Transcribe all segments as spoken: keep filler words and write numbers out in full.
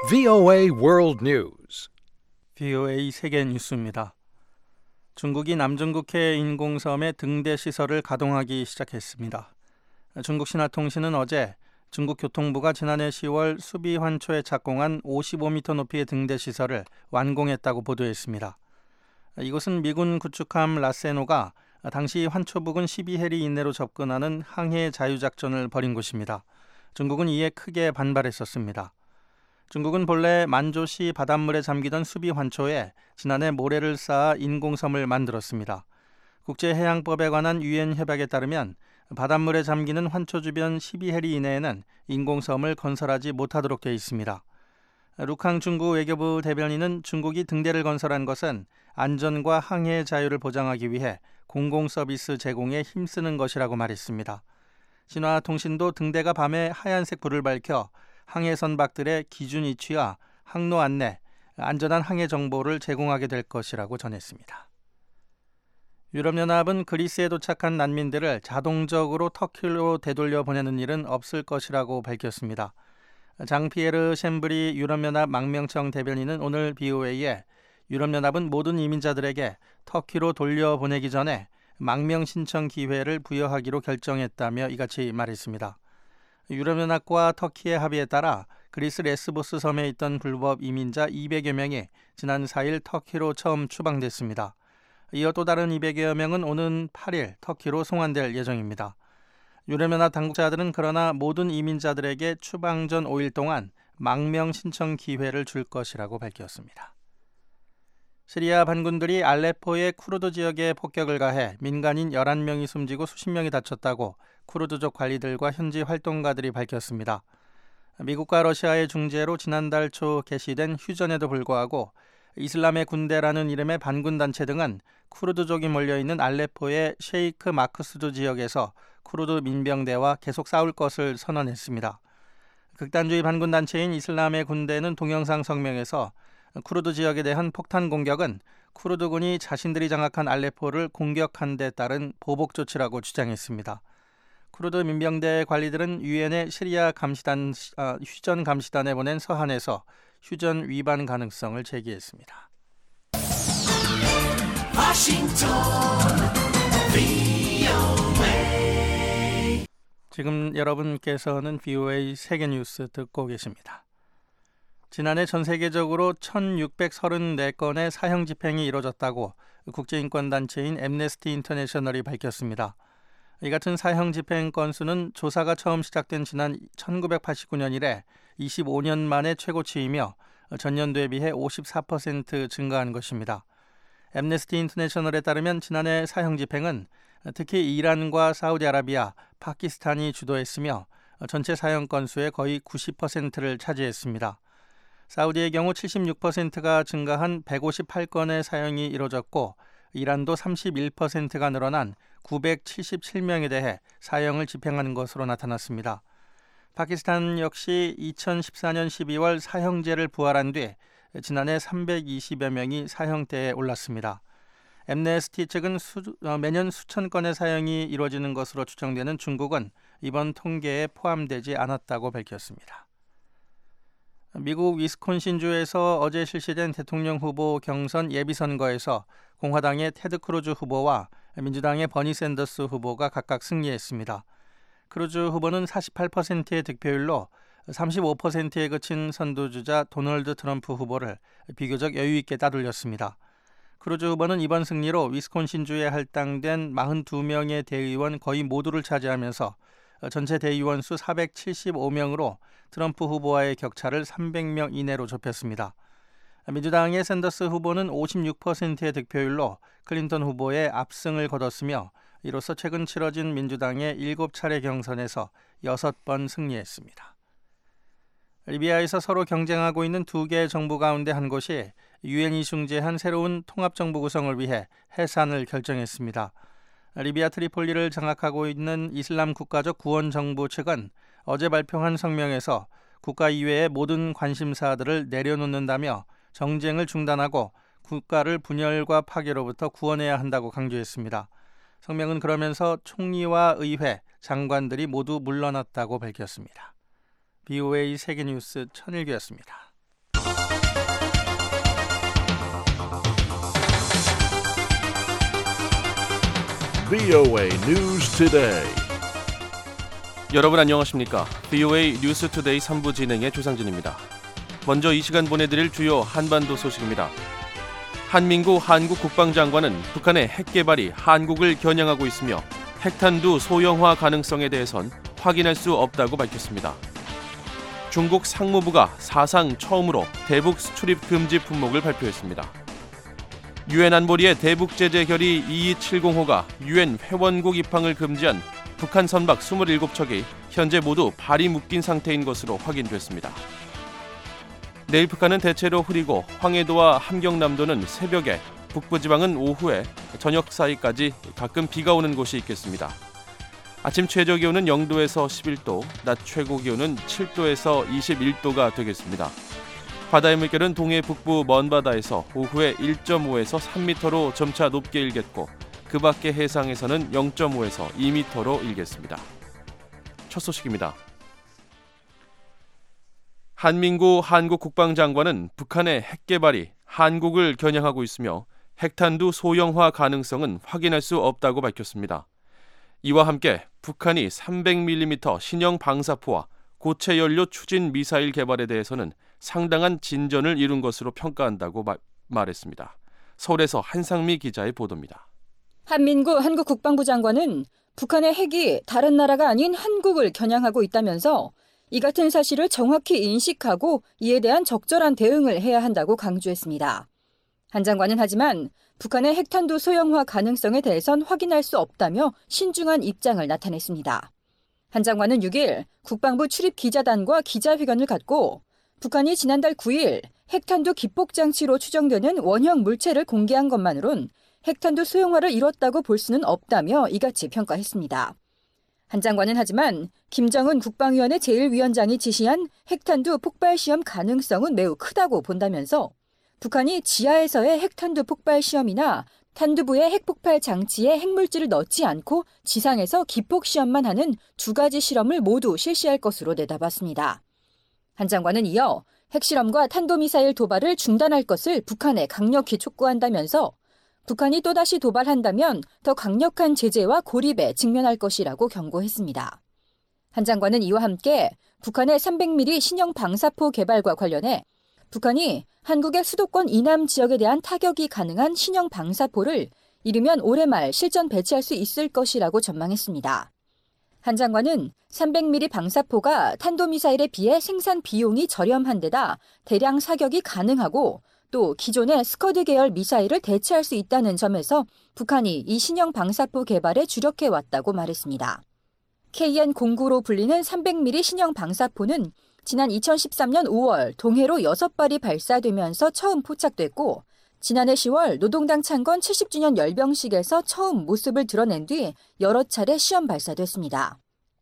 브이오에이 World News. 브이오에이 세계 뉴스입니다. 중국이 남중국해 인공섬의 등대 시설을 가동하기 시작했습니다. 중국 신화통신은 어제 중국 교통부가 지난해 시월 수비환초에 착공한 오십오 미터 높이의 등대 시설을 완공했다고 보도했습니다. 이곳은 미군 구축함 라세노가 당시 환초 부근 십이 해리 이내로 접근하는 항해 자유작전을 벌인 곳입니다. 중국은 이에 크게 반발했었습니다. 중국은 본래 만조시 바닷물에 잠기던 수비 환초에 지난해 모래를 쌓아 인공섬을 만들었습니다. 국제해양법에 관한 유엔 협약에 따르면 바닷물에 잠기는 환초 주변 십이 해리 이내에는 인공섬을 건설하지 못하도록 되어 있습니다. 룩항 중국 외교부 대변인은 중국이 등대를 건설한 것은 안전과 항해 자유를 보장하기 위해 공공 서비스 제공에 힘쓰는 것이라고 말했습니다. 신화통신도 등대가 밤에 하얀색 불을 밝혀 항해 선박들의 기준 위치와 항로 안내, 안전한 항해 정보를 제공하게 될 것이라고 전했습니다. 유럽연합은 그리스에 도착한 난민들을 자동적으로 터키로 되돌려 보내는 일은 없을 것이라고 밝혔습니다. 장피에르 셴브리 유럽연합 망명청 대변인은 오늘 브이오에이에 유럽연합은 모든 이민자들에게 터키로 돌려보내기 전에 망명 신청 기회를 부여하기로 결정했다며 이같이 말했습니다. 유럽연합과 터키의 합의에 따라 그리스 레스보스 섬에 있던 불법 이민자 이백여 명이 지난 사 일 터키로 처음 추방됐습니다. 이어 또 다른 이백여 명은 오는 팔 일 터키로 송환될 예정입니다. 유럽연합 당국자들은 그러나 모든 이민자들에게 추방 전 오 일 동안 망명 신청 기회를 줄 것이라고 밝혔습니다. 시리아 반군들이 알레포의 쿠르드 지역에 폭격을 가해 민간인 열한 명이 숨지고 수십 명이 다쳤다고 쿠르드족 관리들과 현지 활동가들이 밝혔습니다. 미국과 러시아의 중재로 지난달 초 개시된 휴전에도 불구하고 이슬람의 군대라는 이름의 반군단체 등은 쿠르드족이 몰려있는 알레포의 셰이크 마크수드 지역에서 쿠르드 민병대와 계속 싸울 것을 선언했습니다. 극단주의 반군단체인 이슬람의 군대는 동영상 성명에서 쿠르드 지역에 대한 폭탄 공격은 쿠르드군이 자신들이 장악한 알레포를 공격한 데 따른 보복 조치라고 주장했습니다. 쿠르드 민병대 관리들은 유엔의 시리아 감시단, 아, 휴전 감시단에 보낸 서한에서 휴전 위반 가능성을 제기했습니다. 워싱턴 브이오에이. 지금 여러분께서는 브이오에이 세계뉴스 듣고 계십니다. 지난해 전 세계적으로 천육백삼십사 건의 사형 집행이 이뤄졌다고 국제인권단체인 앰네스티 인터내셔널이 밝혔습니다. 이 같은 사형 집행 건수는 조사가 처음 시작된 지난 천구백팔십구 년 이래 이십오 년 만에 최고치이며 전년도에 비해 오십사 퍼센트 증가한 것입니다. 앰네스티 인터내셔널에 따르면 지난해 사형 집행은 특히 이란과 사우디아라비아, 파키스탄이 주도했으며 전체 사형 건수의 거의 구십 퍼센트를 차지했습니다. 사우디의 경우 칠십육 퍼센트가 증가한 백오십팔 건의 사형이 이뤄졌고 이란도 삼십일 퍼센트가 늘어난 구백칠십칠 명에 대해 사형을 집행하는 것으로 나타났습니다. 파키스탄 역시 이천십사 년 십이 월 사형제를 부활한 뒤 지난해 삼백이십여 명이 사형대에 올랐습니다. 앰네스티 측은 수, 어, 매년 수천 건의 사형이 이루어지는 것으로 추정되는 중국은 이번 통계에 포함되지 않았다고 밝혔습니다. 미국 위스콘신주에서 어제 실시된 대통령 후보 경선 예비선거에서 공화당의 테드 크루즈 후보와 민주당의 버니 샌더스 후보가 각각 승리했습니다. 크루즈 후보는 사십팔 퍼센트의 득표율로 삼십오 퍼센트에 그친 선두주자 도널드 트럼프 후보를 비교적 여유 있게 따돌렸습니다. 크루즈 후보는 이번 승리로 위스콘신주에 할당된 사십이 명의 대의원 거의 모두를 차지하면서 전체 대의원 수 사백칠십오 명으로 트럼프 후보와의 격차를 삼백 명 이내로 좁혔습니다. 민주당의 샌더스 후보는 오십육 퍼센트의 득표율로 클린턴 후보의 압승을 거뒀으며 이로써 최근 치러진 민주당의 일곱 차례 경선에서 여섯 번 승리했습니다. 리비아에서 서로 경쟁하고 있는 두 개의 정부 가운데 한 곳이 유엔이 중재한 새로운 통합정부 구성을 위해 해산을 결정했습니다. 리비아 트리폴리를 장악하고 있는 이슬람 국가적 구원정부 측은 어제 발표한 성명에서 국가 이외의 모든 관심사들을 내려놓는다며 정쟁을 중단하고 국가를 분열과 파괴로부터 구원해야 한다고 강조했습니다. 성명은 그러면서 총리와 의회, 장관들이 모두 물러났다고 밝혔습니다. 브이오에이 세계뉴스 천일규였습니다. 브이오에이 News Today. 여러분 안녕하십니까? 브이오에이 뉴스 투데이 삼 부 진행의 조상진입니다. 먼저 이 시간 보내드릴 주요 한반도 소식입니다. 한민구 한국 국방장관은 북한의 핵 개발이 한국을 겨냥하고 있으며 핵탄두 소형화 가능성에 대해선 확인할 수 없다고 밝혔습니다. 중국 상무부가 사상 처음으로 대북 수출입 금지 품목을 발표했습니다. 유엔 안보리의 대북 제재 결의 이이칠공호가 유엔 회원국 입항을 금지한 북한 선박 이십칠 척이 현재 모두 발이 묶인 상태인 것으로 확인됐습니다. 내일 북한은 대체로 흐리고 황해도와 함경남도는 새벽에, 북부지방은 오후에, 저녁 사이까지 가끔 비가 오는 곳이 있겠습니다. 아침 최저 기온은 영도에서 십일 도, 낮 최고 기온은 칠 도에서 이십일 도가 되겠습니다. 바다의 물결은 동해 북부 먼바다에서 오후에 일 점 오에서 삼 미터로 점차 높게 일겠고 그 밖의 해상에서는 영 점 오에서 이 미터로 일겠습니다. 첫 소식입니다. 한민구 한국 국방장관은 북한의 핵 개발이 한국을 겨냥하고 있으며 핵탄두 소형화 가능성은 확인할 수 없다고 밝혔습니다. 이와 함께 북한이 삼백 밀리미터 신형 방사포와 고체 연료 추진 미사일 개발에 대해서는 상당한 진전을 이룬 것으로 평가한다고 마, 말했습니다. 서울에서 한상미 기자의 보도입니다. 한민구 한국 국방부 장관은 북한의 핵이 다른 나라가 아닌 한국을 겨냥하고 있다면서 이 같은 사실을 정확히 인식하고 이에 대한 적절한 대응을 해야 한다고 강조했습니다. 한 장관은 하지만 북한의 핵탄두 소형화 가능성에 대해선 확인할 수 없다며 신중한 입장을 나타냈습니다. 한 장관은 육 일 국방부 출입 기자단과 기자회견을 갖고 북한이 지난달 구 일 핵탄두 기폭장치로 추정되는 원형 물체를 공개한 것만으론 핵탄두 소형화를 이뤘다고 볼 수는 없다며 이같이 평가했습니다. 한 장관은 하지만 김정은 국방위원회 제일 위원장이 지시한 핵탄두 폭발 시험 가능성은 매우 크다고 본다면서 북한이 지하에서의 핵탄두 폭발 시험이나 탄두부의 핵폭발 장치에 핵물질을 넣지 않고 지상에서 기폭 시험만 하는 두 가지 실험을 모두 실시할 것으로 내다봤습니다. 한 장관은 이어 핵실험과 탄도미사일 도발을 중단할 것을 북한에 강력히 촉구한다면서 북한이 또다시 도발한다면 더 강력한 제재와 고립에 직면할 것이라고 경고했습니다. 한 장관은 이와 함께 북한의 삼백 밀리미터 신형 방사포 개발과 관련해 북한이 한국의 수도권 이남 지역에 대한 타격이 가능한 신형 방사포를 이르면 올해 말 실전 배치할 수 있을 것이라고 전망했습니다. 한 장관은 삼백 밀리미터 방사포가 탄도미사일에 비해 생산 비용이 저렴한 데다 대량 사격이 가능하고 또 기존의 스커드 계열 미사일을 대체할 수 있다는 점에서 북한이 이 신형 방사포 개발에 주력해왔다고 말했습니다. 케이엔 공구로 불리는 삼백 밀리미터 신형 방사포는 지난 이천십삼 년 오월 동해로 여섯 발이 발사되면서 처음 포착됐고 지난해 시월 노동당 창건 칠십 주년 열병식에서 처음 모습을 드러낸 뒤 여러 차례 시험 발사됐습니다.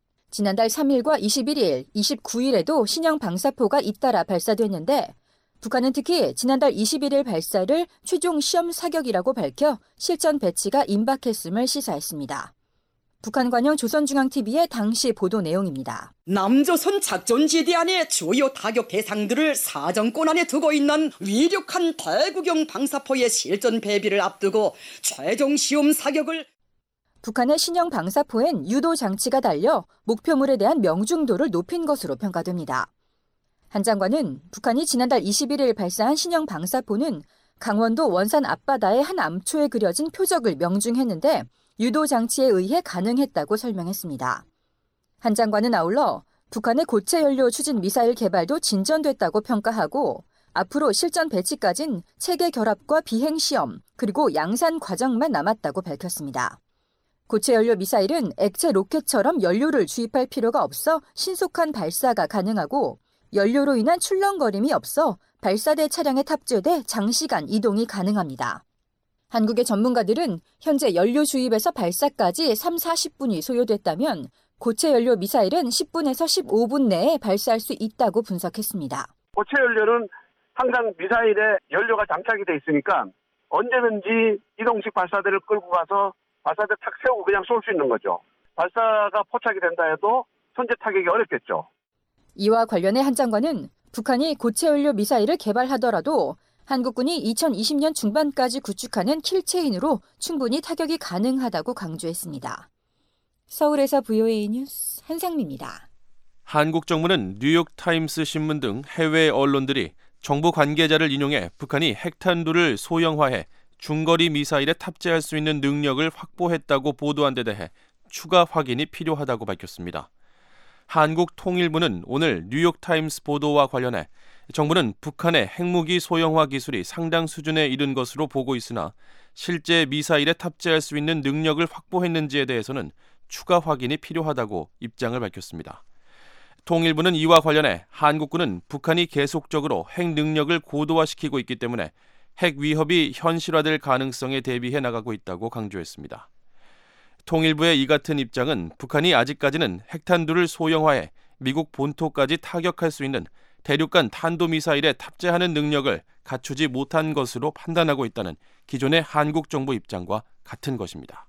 지난달 삼 일과 이십일 일, 이십구 일에도 신형 방사포가 잇따라 발사됐는데 북한은 특히 지난달 이십일 일 발사를 최종 시험 사격이라고 밝혀 실전 배치가 임박했음을 시사했습니다. 북한 관영 조선중앙티비의 당시 보도 내용입니다. 남조선 작전지대 안에 주요 타격 대상들을 사정권 안에 두고 있는 위력한 대구경 방사포의 실전 배비를 앞두고 최종 시험 사격을 북한의 신형 방사포엔 유도 장치가 달려 목표물에 대한 명중도를 높인 것으로 평가됩니다. 한 장관은 북한이 지난달 이십일 일 발사한 신형 방사포는 강원도 원산 앞바다의 한 암초에 그려진 표적을 명중했는데 유도 장치에 의해 가능했다고 설명했습니다. 한 장관은 아울러 북한의 고체 연료 추진 미사일 개발도 진전됐다고 평가하고 앞으로 실전 배치까진 체계 결합과 비행 시험 그리고 양산 과정만 남았다고 밝혔습니다. 고체 연료 미사일은 액체 로켓처럼 연료를 주입할 필요가 없어 신속한 발사가 가능하고 연료로 인한 출렁거림이 없어 발사대 차량에 탑재돼 장시간 이동이 가능합니다. 한국의 전문가들은 현재 연료 주입에서 발사까지 삼, 사십 분이 소요됐다면 고체 연료 미사일은 십 분에서 십오 분 내에 발사할 수 있다고 분석했습니다. 고체 연료는 항상 미사일에 연료가 장착이 돼 있으니까 언제든지 이동식 발사대를 끌고 가서 발사대 탁 세우고 그냥 쏠 수 있는 거죠. 발사가 포착이 된다 해도 선제 타격이 어렵겠죠. 이와 관련해 한 장관은 북한이 고체 연료 미사일을 개발하더라도 한국군이 이천이십 년 중반까지 구축하는 킬체인으로 충분히 타격이 가능하다고 강조했습니다. 서울에서 브이오에이 뉴스 한상미입니다. 한국 정부는 뉴욕타임스 신문 등 해외 언론들이 정부 관계자를 인용해 북한이 핵탄두를 소형화해 중거리 미사일에 탑재할 수 있는 능력을 확보했다고 보도한 데 대해 추가 확인이 필요하다고 밝혔습니다. 한국통일부는 오늘 뉴욕타임스 보도와 관련해 정부는 북한의 핵무기 소형화 기술이 상당 수준에 이른 것으로 보고 있으나 실제 미사일에 탑재할 수 있는 능력을 확보했는지에 대해서는 추가 확인이 필요하다고 입장을 밝혔습니다. 통일부는 이와 관련해 한국군은 북한이 계속적으로 핵 능력을 고도화시키고 있기 때문에 핵 위협이 현실화될 가능성에 대비해 나가고 있다고 강조했습니다. 통일부의 이 같은 입장은 북한이 아직까지는 핵탄두를 소형화해 미국 본토까지 타격할 수 있는 대륙간 탄도미사일에 탑재하는 능력을 갖추지 못한 것으로 판단하고 있다는 기존의 한국 정부 입장과 같은 것입니다.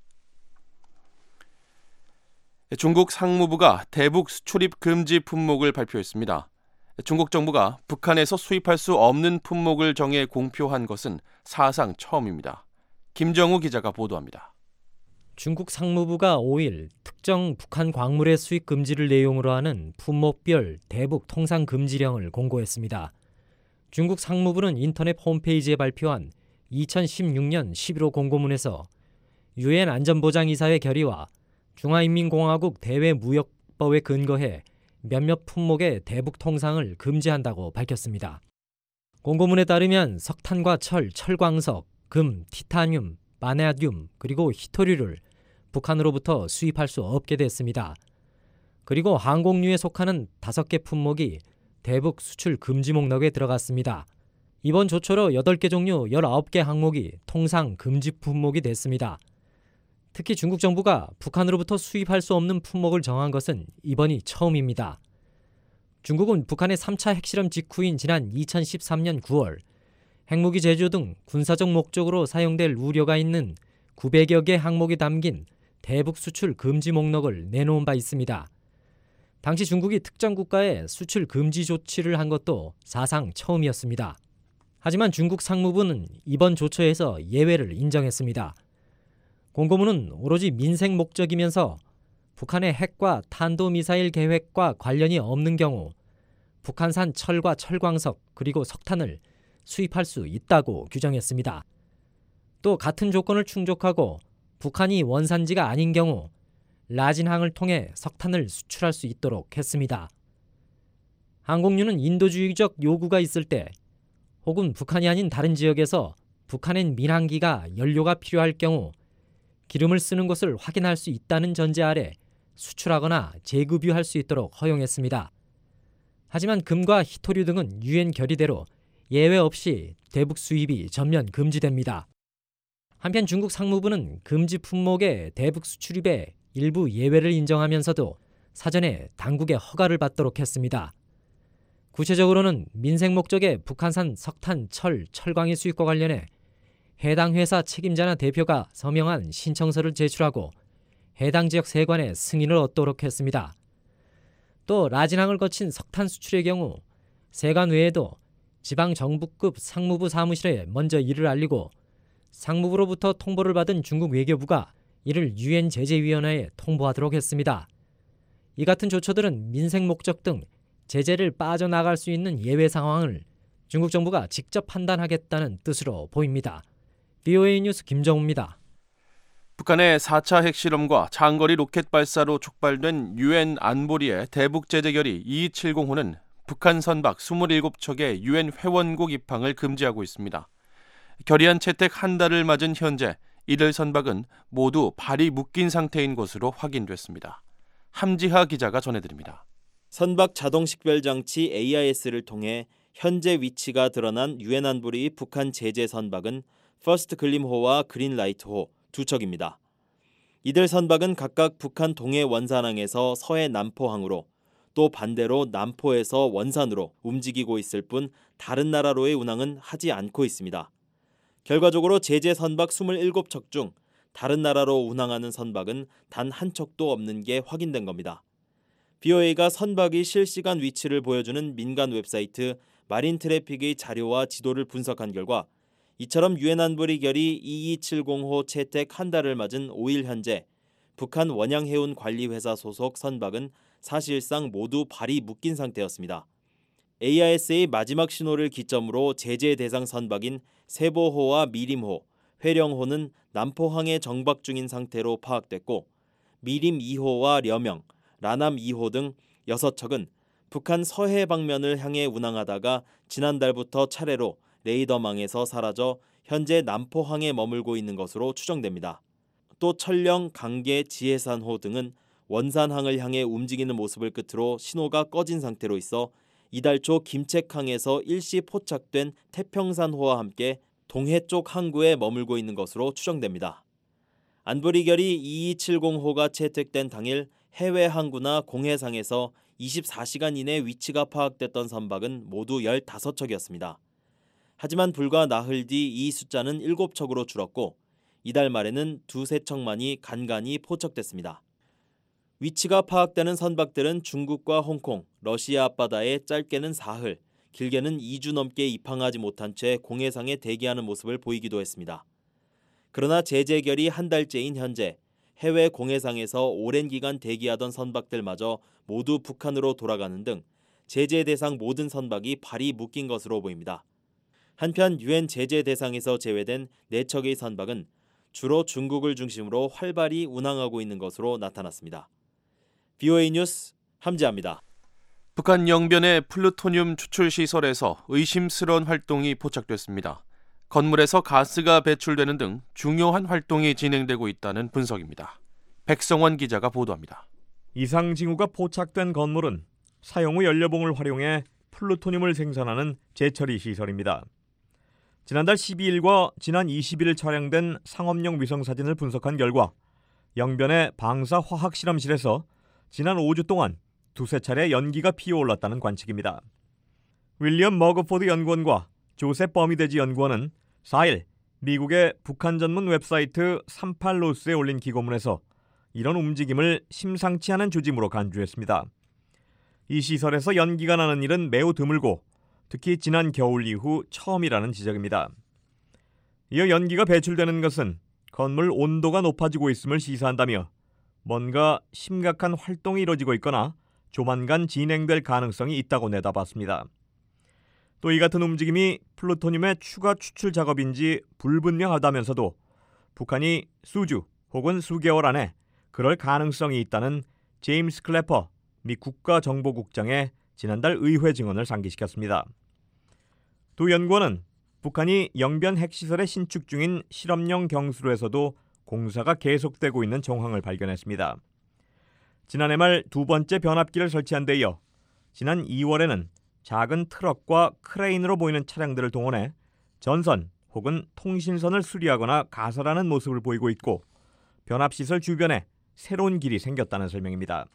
중국 상무부가 대북 수출입 금지 품목을 발표했습니다. 중국 정부가 북한에서 수입할 수 없는 품목을 정해 공표한 것은 사상 처음입니다. 김정우 기자가 보도합니다. 중국 상무부가 오일 특정 북한 광물의 수입 금지를 내용으로 하는 품목별 대북 통상 금지령을 공고했습니다. 중국 상무부는 인터넷 홈페이지에 발표한 이천십육 년 십일호 공고문에서 유엔 안전보장이사회 결의와 중화인민공화국 대외무역법에 근거해 몇몇 품목의 대북 통상을 금지한다고 밝혔습니다. 공고문에 따르면 석탄과 철, 철광석, 금, 티타늄, 바나듐 그리고 히토류를 북한으로부터 수입할 수 없게 됐습니다. 그리고 항공유에 속하는 다섯 개 품목이 대북 수출 금지 목록에 들어갔습니다. 이번 조처로 여덟 개 종류 열아홉 개 항목이 통상 금지 품목이 됐습니다. 특히 중국 정부가 북한으로부터 수입할 수 없는 품목을 정한 것은 이번이 처음입니다. 중국은 북한의 삼 차 핵실험 직후인 지난 이천십삼 년 구월 핵무기 제조 등 군사적 목적으로 사용될 우려가 있는 구백여 개 항목이 담긴 대북 수출 금지 목록을 내놓은 바 있습니다. 당시 중국이 특정 국가에 수출 금지 조치를 한 것도 사상 처음이었습니다. 하지만 중국 상무부는 이번 조처에서 예외를 인정했습니다. 공고문은 오로지 민생 목적이면서 북한의 핵과 탄도미사일 계획과 관련이 없는 경우 북한산 철과 철광석 그리고 석탄을 수입할 수 있다고 규정했습니다. 또 같은 조건을 충족하고 북한이 원산지가 아닌 경우 라진항을 통해 석탄을 수출할 수 있도록 했습니다. 항공유는 인도주의적 요구가 있을 때 혹은 북한이 아닌 다른 지역에서 북한엔 민항기가 연료가 필요할 경우 기름을 쓰는 것을 확인할 수 있다는 전제 아래 수출하거나 재급유할 수 있도록 허용했습니다. 하지만 금과 히토류 등은 유엔 결의대로 예외 없이 대북 수입이 전면 금지됩니다. 한편 중국 상무부는 금지 품목의 대북 수출입에 일부 예외를 인정하면서도 사전에 당국의 허가를 받도록 했습니다. 구체적으로는 민생 목적의 북한산 석탄, 철, 철광의 수입과 관련해 해당 회사 책임자나 대표가 서명한 신청서를 제출하고 해당 지역 세관의 승인을 얻도록 했습니다. 또 라진항을 거친 석탄 수출의 경우 세관 외에도 지방정부급 상무부 사무실에 먼저 이를 알리고 상무부로부터 통보를 받은 중국 외교부가 이를 유엔 제재위원회에 통보하도록 했습니다. 이 같은 조처들은 민생 목적 등 제재를 빠져나갈 수 있는 예외 상황을 중국 정부가 직접 판단하겠다는 뜻으로 보입니다. 브이오에이 뉴스 김정우입니다. 북한의 사 차 핵실험과 장거리 로켓 발사로 촉발된 유엔 안보리의 대북 제재 결의 이이칠공호는 북한 선박 이십칠 척의 유엔 회원국 입항을 금지하고 있습니다. 결의안 채택 한 달을 맞은 현재 이들 선박은 모두 발이 묶인 상태인 것으로 확인됐습니다. 함지하 기자가 전해드립니다. 선박 자동 식별 장치 에이아이에스를 통해 현재 위치가 드러난 유엔 안보리 북한 제재 선박은 퍼스트 글림호와 그린라이트호 두 척입니다. 이들 선박은 각각 북한 동해 원산항에서 서해 남포항으로 또 반대로 남포에서 원산으로 움직이고 있을 뿐 다른 나라로의 운항은 하지 않고 있습니다. 결과적으로 제재 선박 이십칠 척 중 다른 나라로 운항하는 선박은 단 한 척도 없는 게 확인된 겁니다. 브이오에이가 선박의 실시간 위치를 보여주는 민간 웹사이트 마린 트래픽의 자료와 지도를 분석한 결과 이처럼 유엔 안보리 결의 이이칠공호 채택 한 달을 맞은 오일 현재 북한 원양해운관리회사 소속 선박은 사실상 모두 발이 묶인 상태였습니다. 에이아이에스의 마지막 신호를 기점으로 제재 대상 선박인 세보호와 미림호, 회령호는 남포항에 정박 중인 상태로 파악됐고 미림 이호와 려명, 라남 이호 등 여섯 척은 북한 서해 방면을 향해 운항하다가 지난달부터 차례로 레이더망에서 사라져 현재 남포항에 머물고 있는 것으로 추정됩니다. 또 철령, 강계, 지해산호 등은 원산항을 향해 움직이는 모습을 끝으로 신호가 꺼진 상태로 있어 이달 초 김책항에서 일시 포착된 태평산호와 함께 동해 쪽 항구에 머물고 있는 것으로 추정됩니다. 안보리 결의 이이칠공호가 채택된 당일 해외 항구나 공해상에서 이십사 시간 이내 위치가 파악됐던 선박은 모두 열다섯 척이었습니다. 하지만 불과 나흘 뒤 이 숫자는 일곱 척으로 줄었고 이달 말에는 두세 척만이 간간히 포착됐습니다. 위치가 파악되는 선박들은 중국과 홍콩, 러시아 앞바다에 짧게는 사흘, 길게는 이 주 넘게 입항하지 못한 채 공해상에 대기하는 모습을 보이기도 했습니다. 그러나 제재 결의 한 달째인 현재 해외 공해상에서 오랜 기간 대기하던 선박들마저 모두 북한으로 돌아가는 등 제재 대상 모든 선박이 발이 묶인 것으로 보입니다. 한편 유엔 제재 대상에서 제외된 네 척의 선박은 주로 중국을 중심으로 활발히 운항하고 있는 것으로 나타났습니다. 브이오에이 뉴스 함지아입니다. 북한 영변의 플루토늄 추출 시설에서 의심스러운 활동이 포착됐습니다. 건물에서 가스가 배출되는 등 중요한 활동이 진행되고 있다는 분석입니다. 백성원 기자가 보도합니다. 이상 징후가 포착된 건물은 사용 후 연료봉을 활용해 플루토늄을 생산하는 재처리 시설입니다. 지난달 십이일과 지난 이십일 촬영된 상업용 위성사진을 분석한 결과 영변의 방사 화학 실험실에서 지난 오 주 동안 두세 차례 연기가 피어올랐다는 관측입니다. 윌리엄 머거포드 연구원과 조셉 버미데지 연구원은 사일 미국의 북한 전문 웹사이트 삼십팔 노스에 올린 기고문에서 이런 움직임을 심상치 않은 조짐으로 간주했습니다. 이 시설에서 연기가 나는 일은 매우 드물고 특히 지난 겨울 이후 처음이라는 지적입니다. 이어 연기가 배출되는 것은 건물 온도가 높아지고 있음을 시사한다며 뭔가 심각한 활동이 이뤄지고 있거나 조만간 진행될 가능성이 있다고 내다봤습니다. 또 이 같은 움직임이 플루토늄의 추가 추출 작업인지 불분명하다면서도 북한이 수주 혹은 수개월 안에 그럴 가능성이 있다는 제임스 클래퍼 미 국가정보국장의 지난달 의회 증언을 상기시켰습니다. 두 연구원은 북한이 영변 핵시설의 신축 중인 실험용 경수로에서도 공사가 계속되고 있는 정황을 발견했습니다. 지난해 말 두 번째 변압기를 설치한 데 이어 지난 이월에는 작은 트럭과 크레인으로 보이는 차량들을 동원해 전선 혹은 통신선을 수리하거나 가설하는 모습을 보이고 있고 변압시설 주변에 새로운 길이 생겼다는 설명입니다.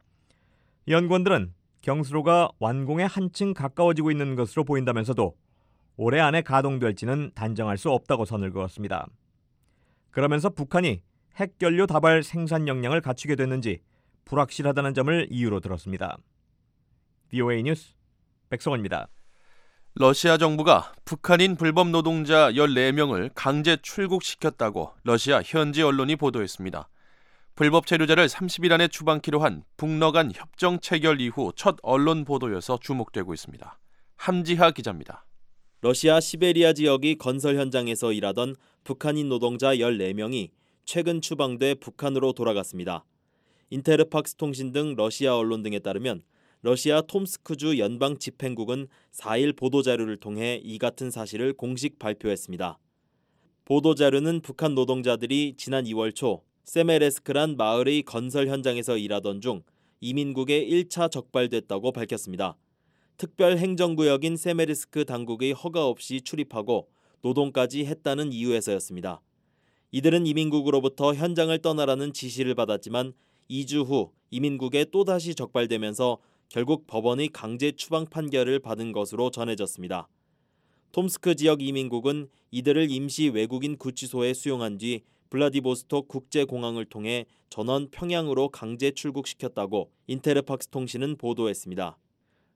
연구원들은 경수로가 완공에 한층 가까워지고 있는 것으로 보인다면서도 올해 안에 가동될지는 단정할 수 없다고 선을 그었습니다. 그러면서 북한이 핵연료 다발 생산 역량을 갖추게 됐는지 불확실하다는 점을 이유로 들었습니다. 브이오에이 뉴스 백성원입니다. 러시아 정부가 북한인 불법 노동자 열네 명을 강제 출국시켰다고 러시아 현지 언론이 보도했습니다. 불법 체류자를 삼십 일 안에 추방키로 한 북러 간 협정 체결 이후 첫 언론 보도여서 주목되고 있습니다. 함지하 기자입니다. 러시아 시베리아 지역의 건설 현장에서 일하던 북한인 노동자 열네 명이 최근 추방돼 북한으로 돌아갔습니다. 인테르팍스 통신 등 러시아 언론 등에 따르면 러시아 톰스크주 연방집행국은 사일 보도자료를 통해 이 같은 사실을 공식 발표했습니다. 보도자료는 북한 노동자들이 지난 이월 초 세메레스크란 마을의 건설 현장에서 일하던 중 이민국에 일 차 적발됐다고 밝혔습니다. 특별 행정구역인 세메르스크 당국의 허가 없이 출입하고 노동까지 했다는 이유에서였습니다. 이들은 이민국으로부터 현장을 떠나라는 지시를 받았지만 이 주 후 이민국에 또다시 적발되면서 결국 법원의 강제 추방 판결을 받은 것으로 전해졌습니다. 톰스크 지역 이민국은 이들을 임시 외국인 구치소에 수용한 뒤 블라디보스톡 국제공항을 통해 전원 평양으로 강제 출국시켰다고 인테르팍스 통신은 보도했습니다.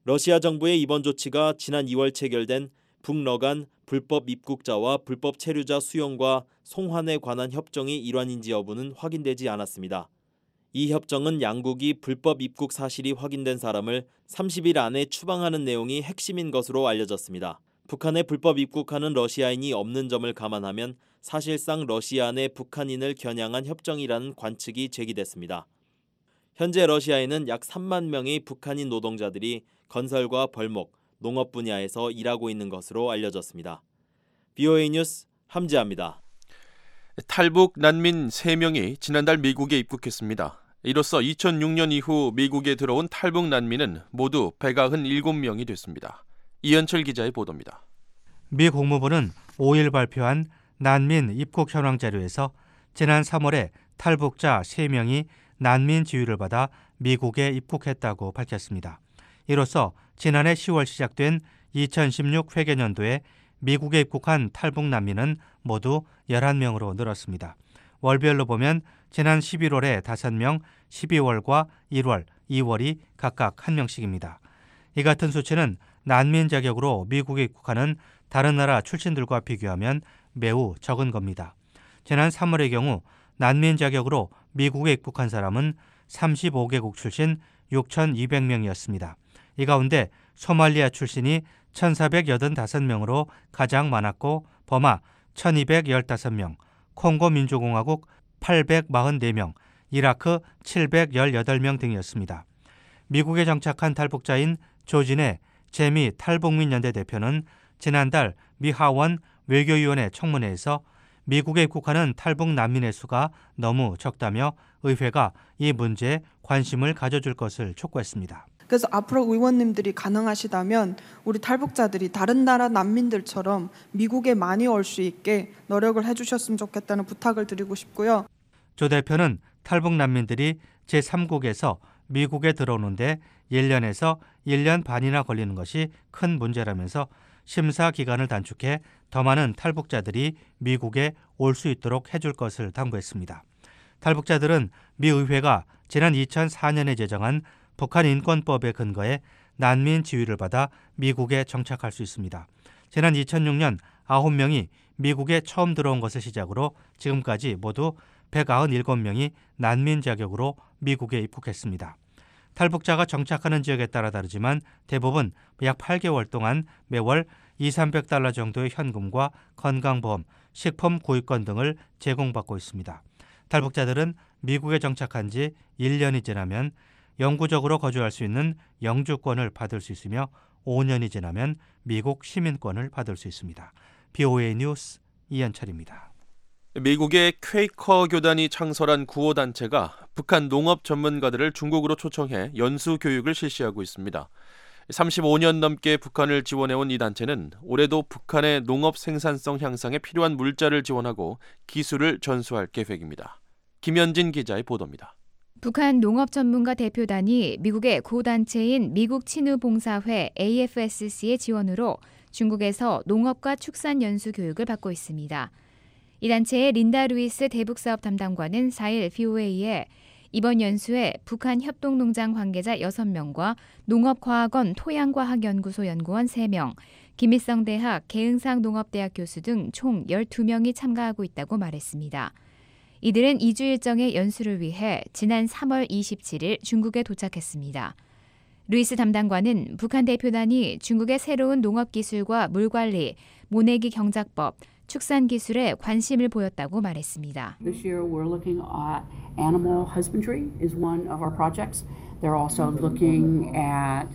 러시아 정부의 이번 조치가 지난 이월 체결된 북러간 불법 입국자와 불법 체류자 수용과 송환에 관한 협정이 일환인지 여부는 확인되지 않았습니다. 이 협정은 양국이 불법 입국 사실이 확인된 사람을 삼십 일 안에 추방하는 내용이 핵심인 것으로 알려졌습니다. 북한에 불법 입국하는 러시아인이 없는 점을 감안하면 사실상 러시아 내 북한인을 겨냥한 협정이라는 관측이 제기됐습니다. 현재 러시아에는 약 삼만 명의 북한인 노동자들이 건설과 벌목, 농업 분야에서 일하고 있는 것으로 알려졌습니다. 비오에이 뉴스 함지아입니다. 탈북 난민 세 명이 지난달 미국에 입국했습니다. 이로써 이천육 년 이후 미국에 들어온 탈북 난민은 모두 백구십칠 명이 됐습니다. 이현철 기자의 보도입니다. 미 국무부는 오 일 발표한 난민 입국 현황 자료에서 지난 삼월에 탈북자 세 명이 난민 지위를 받아 미국에 입국했다고 밝혔습니다. 이로써 지난해 시월 시작된 이천십육 회계년도에 미국에 입국한 탈북 난민은 모두 열한 명으로 늘었습니다. 월별로 보면 지난 십일월에 다섯 명, 십이월과 일월, 이월이 각각 한 명씩입니다. 이 같은 수치는 난민 자격으로 미국에 입국하는 다른 나라 출신들과 비교하면 매우 적은 겁니다. 지난 삼월의 경우 난민 자격으로 미국에 입국한 사람은 삼십오 개국 출신 육천이백 명이었습니다. 이 가운데 소말리아 출신이 천사백팔십오 명으로 가장 많았고 버마 천이백십오 명, 콩고 민주공화국 팔백사십사 명, 이라크 칠백십팔 명 등이었습니다. 미국에 정착한 탈북자인 조진의 재미 탈북민 연대 대표는 지난달 미 하원 외교위원회 청문회에서 미국에 입국하는 탈북 난민의 수가 너무 적다며 의회가 이 문제에 관심을 가져줄 것을 촉구했습니다. 그래서 앞으로 의원님들이 가능하시다면 우리 탈북자들이 다른 나라 난민들처럼 미국에 많이 올 수 있게 노력을 해주셨으면 좋겠다는 부탁을 드리고 싶고요. 조 대표는 탈북 난민들이 제삼국에서 미국에 들어오는데 일 년에서 일 년 반이나 걸리는 것이 큰 문제라면서 심사 기간을 단축해 더 많은 탈북자들이 미국에 올 수 있도록 해줄 것을 당부했습니다. 탈북자들은 미 의회가 지난 이천사 년에 제정한 북한 인권법에 근거해 난민 지위를 받아 미국에 정착할 수 있습니다. 지난 이천육 년 아홉 명이 미국에 처음 들어온 것을 시작으로 지금까지 모두 백구십칠 명이 난민 자격으로 미국에 입국했습니다. 탈북자가 정착하는 지역에 따라 다르지만 대부분 약 팔 개월 동안 매월 이삼백 달러 정도의 현금과 건강보험, 식품 구입권 등을 제공받고 있습니다. 탈북자들은 미국에 정착한 지 일 년이 지나면 영구적으로 거주할 수 있는 영주권을 받을 수 있으며 오 년이 지나면 미국 시민권을 받을 수 있습니다. 비오에이 뉴스 이현철입니다. 미국의 퀘이커 교단이 창설한 구호단체가 북한 농업 전문가들을 중국으로 초청해 연수 교육을 실시하고 있습니다. 삼십오 년 넘게 북한을 지원해온 이 단체는 올해도 북한의 농업 생산성 향상에 필요한 물자를 지원하고 기술을 전수할 계획입니다. 김현진 기자의 보도입니다. 북한 농업 전문가 대표단이 미국의 구단체인 미국 친우봉사회 에이에프에스씨의 지원으로 중국에서 농업과 축산 연수 교육을 받고 있습니다. 이 단체의 린다 루이스 대북사업 담당관은 사 일 비오에이에 이번 연수에 북한 협동농장 관계자 여섯 명과 농업과학원 토양과학연구소 연구원 세 명, 김일성대학 개응상농업대학 교수 등 총 열두 명이 참가하고 있다고 말했습니다. 이들은 이 주 일정의 연수를 위해 지난 삼월 이십칠일 중국에 도착했습니다. 루이스 담당관은 북한 대표단이 중국의 새로운 농업기술과 물관리, 모내기 경작법, 축산 기술에 관심을 보였다고 말했습니다. This year we're looking at animal husbandry is one of our projects. They're also looking at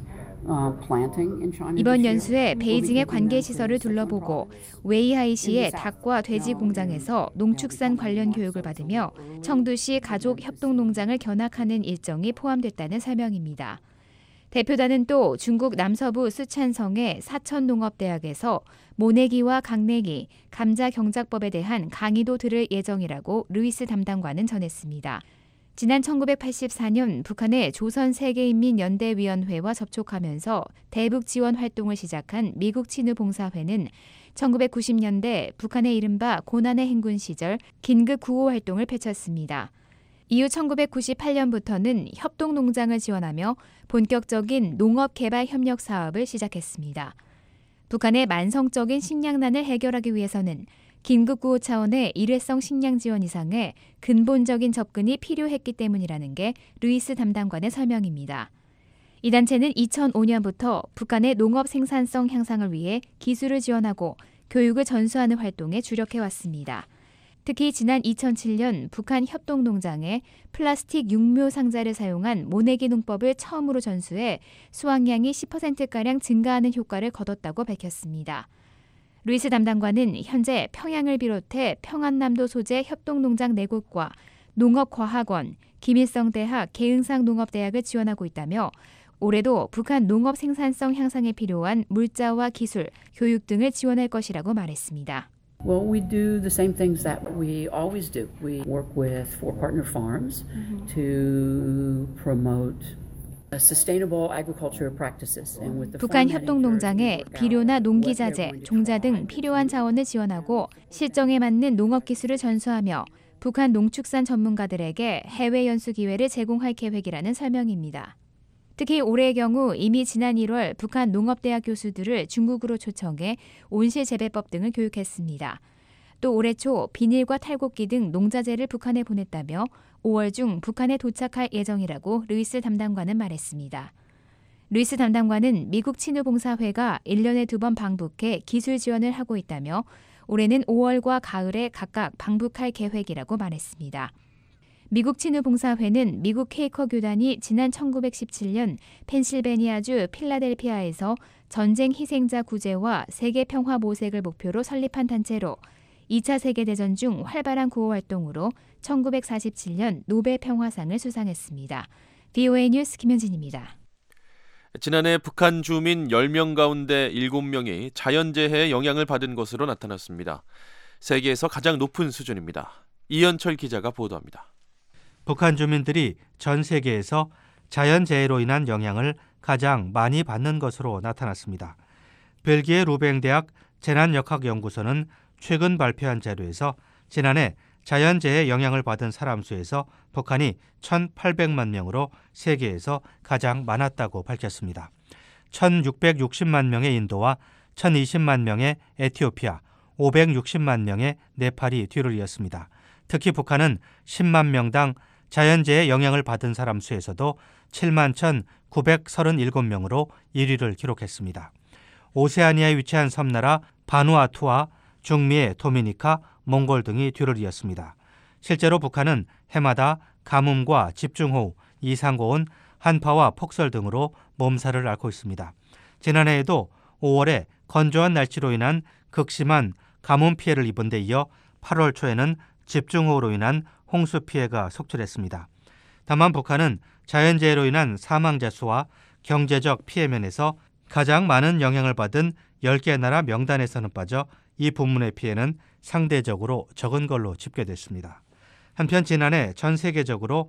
이번 연수에 베이징의 관계시설을 둘러보고 웨이하이시의 닭과 돼지 공장에서 농축산 관련 교육을 받으며 청두시 가족협동농장을 견학하는 일정이 포함됐다는 설명입니다. 대표단은 또 중국 남서부 쓰촨성의 사천농업대학에서 모내기와 강내기, 감자 경작법에 대한 강의도 들을 예정이라고 루이스 담당관은 전했습니다. 지난 천구백팔십사 년 북한의 조선세계인민연대위원회와 접촉하면서 대북 지원 활동을 시작한 미국 친우봉사회는 천구백구십 년대 북한의 이른바 고난의 행군 시절 긴급 구호 활동을 펼쳤습니다. 이후 천구백구십팔 년부터는 협동농장을 지원하며 본격적인 농업개발협력 사업을 시작했습니다. 북한의 만성적인 식량난을 해결하기 위해서는 긴급구호 차원의 일회성 식량 지원 이상의 근본적인 접근이 필요했기 때문이라는 게 루이스 담당관의 설명입니다. 이 단체는 이천오 년부터 북한의 농업 생산성 향상을 위해 기술을 지원하고 교육을 전수하는 활동에 주력해왔습니다. 특히 지난 이천칠 년 북한 협동농장에 플라스틱 육묘 상자를 사용한 모내기 농법을 처음으로 전수해 수확량이 십 퍼센트가량 증가하는 효과를 거뒀다고 밝혔습니다. 루이스 담당관은 현재 평양을 비롯해 평안남도 소재 협동농장 네 곳과 농업과학원, 김일성대학 계흥상농업대학을 지원하고 있다며 올해도 북한 농업 생산성 향상에 필요한 물자와 기술, 교육 등을 지원할 것이라고 말했습니다. Well, we do the same things that we always do. We work with four partner farms mm-hmm. to promote sustainable agriculture practices. And with the 북한 협동농장에 비료나 농기자재, 종자 등 필요한 자원을 지원하고 실정에 맞는 농업 기술을 전수하며 북한 농축산 전문가들에게 해외 연수 기회를 제공할 계획이라는 설명입니다. 특히 올해의 경우 이미 지난 일월 북한 농업대학 교수들을 중국으로 초청해 온실 재배법 등을 교육했습니다. 또 올해 초 비닐과 탈곡기 등 농자재를 북한에 보냈다며 오월 중 북한에 도착할 예정이라고 루이스 담당관은 말했습니다. 루이스 담당관은 미국 친우봉사회가 일 년에 두 번 방북해 기술 지원을 하고 있다며 올해는 오월과 가을에 각각 방북할 계획이라고 말했습니다. 미국 친우봉사회는 미국 케이커 교단이 지난 천구백십칠 년 펜실베니아주 필라델피아에서 전쟁 희생자 구제와 세계 평화 모색을 목표로 설립한 단체로 이 차 세계대전 중 활발한 구호 활동으로 천구백사십칠 년 노벨 평화상을 수상했습니다. 브이오에이 뉴스 김현진입니다. 지난해 북한 주민 열 명 가운데 일곱 명이 자연재해의 영향을 받은 것으로 나타났습니다. 세계에서 가장 높은 수준입니다. 이현철 기자가 보도합니다. 북한 주민들이 전 세계에서 자연재해로 인한 영향을 가장 많이 받는 것으로 나타났습니다. 벨기에 루뱅 대학 재난역학연구소는 최근 발표한 자료에서 지난해 자연재해 영향을 받은 사람 수에서 북한이 천팔백만 명으로 세계에서 가장 많았다고 밝혔습니다. 천육백육십만 명의 인도와 천이십만 명의 에티오피아, 오백육십만 명의 네팔이 뒤를 이었습니다. 특히 북한은 십만 명당 자연재해 영향을 받은 사람 수에서도 칠만 천구백삼십칠 명으로 일 위를 기록했습니다. 오세아니아에 위치한 섬나라 바누아투와 중미의 도미니카, 몽골 등이 뒤를 이었습니다. 실제로 북한은 해마다 가뭄과 집중호우, 이상고온, 한파와 폭설 등으로 몸살을 앓고 있습니다. 지난해에도 오월에 건조한 날씨로 인한 극심한 가뭄 피해를 입은 데 이어 팔월 초에는 집중호우로 인한 홍수 피해가 속출했습니다. 다만 북한은 자연재해로 인한 사망자 수와 경제적 피해 면에서 가장 많은 영향을 받은 열 개 나라 명단에서는 빠져 이 부문의 피해는 상대적으로 적은 걸로 집계됐습니다. 한편 지난해 전 세계적으로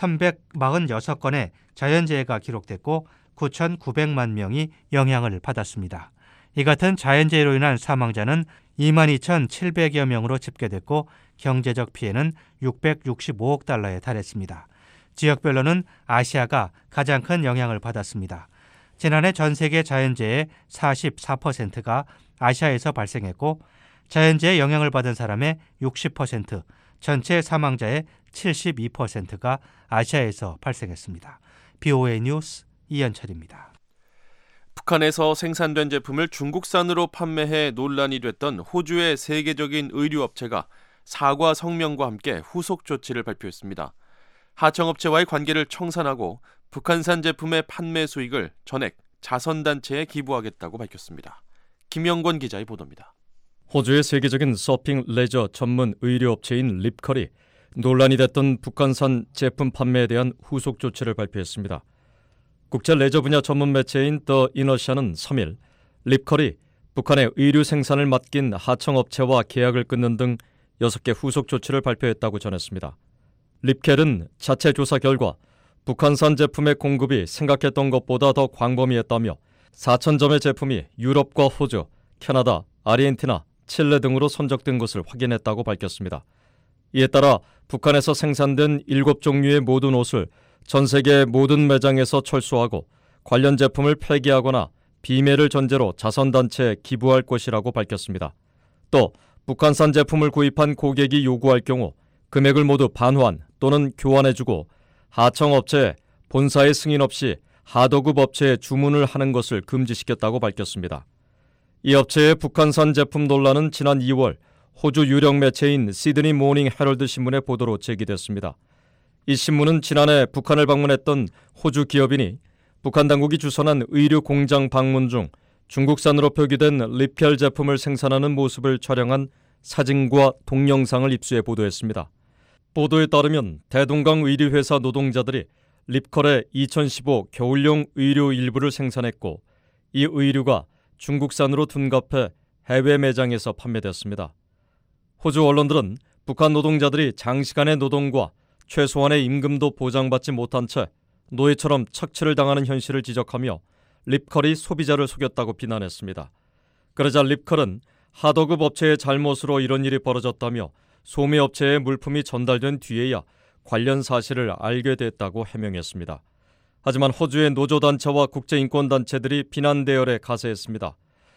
삼백사십육 건의 자연재해가 기록됐고 구천구백만 명이 영향을 받았습니다. 이 같은 자연재해로 인한 사망자는 이만 이천칠백여 명으로 집계됐고 경제적 피해는 육백육십오억 달러에 달했습니다. 지역별로는 아시아가 가장 큰 영향을 받았습니다. 지난해 전 세계 자연재해의 사십사 퍼센트가 아시아에서 발생했고 자연재해 영향을 받은 사람의 육십 퍼센트, 전체 사망자의 칠십이 퍼센트가 아시아에서 발생했습니다. 브이오에이 뉴스 이현철입니다. 북한에서 생산된 제품을 중국산으로 판매해 논란이 됐던 호주의 세계적인 의류업체가 사과 성명과 함께 후속 조치를 발표했습니다. 하청업체와의 관계를 청산하고 북한산 제품의 판매 수익을 전액 자선단체에 기부하겠다고 밝혔습니다. 김영권 기자의 보도입니다. 호주의 세계적인 서핑 레저 전문 의류업체인 립컬이 논란이 됐던 북한산 제품 판매에 대한 후속 조치를 발표했습니다. 국제 레저 분야 전문 매체인 더 이너시아는 삼 일 립컬이 북한의 의류 생산을 맡긴 하청업체와 계약을 끊는 등 여섯 개 후속 조치를 발표했다고 전했습니다. 립켈은 자체 조사 결과 북한산 제품의 공급이 생각했던 것보다 더 광범위했다며 사천 점의 제품이 유럽과 호주, 캐나다, 아르헨티나, 칠레 등으로 선적된 것을 확인했다고 밝혔습니다. 이에 따라 북한에서 생산된 일곱 종류의 모든 옷을 전 세계 모든 매장에서 철수하고 관련 제품을 폐기하거나 비매를 전제로 자선단체에 기부할 것이라고 밝혔습니다. 또 북한산 제품을 구입한 고객이 요구할 경우 금액을 모두 반환 또는 교환해주고 하청업체에 본사의 승인 없이 하도급 업체에 주문을 하는 것을 금지시켰다고 밝혔습니다. 이 업체의 북한산 제품 논란은 지난 이월 호주 유력 매체인 시드니 모닝 헤럴드 신문의 보도로 제기됐습니다. 이 신문은 지난해 북한을 방문했던 호주 기업인이 북한 당국이 주선한 의류 공장 방문 중 중국산으로 표기된 리펠 제품을 생산하는 모습을 촬영한 사진과 동영상을 입수해 보도했습니다. 보도에 따르면 대동강 의류회사 노동자들이 립컬의 이천십오 겨울용 의류 일부를 생산했고 이 의류가 중국산으로 둔갑해 해외 매장에서 판매됐습니다. 호주 언론들은 북한 노동자들이 장시간의 노동과 최소한의 임금도 보장받지 못한 채 노예처럼 착취를 당하는 현실을 지적하며 립컬이 소비자를 속였다고 비난했습니다. 그러자 립컬은 하도급 업체의 잘못으로 이런 일이 벌어졌다며 소매업체에 물품이 전달된 뒤에야 관련 사실을 알게 됐다고 해명했습니다. 하지만 호주의 노조단체와 국제인권단체들이 비난 대열에 가세했습니다.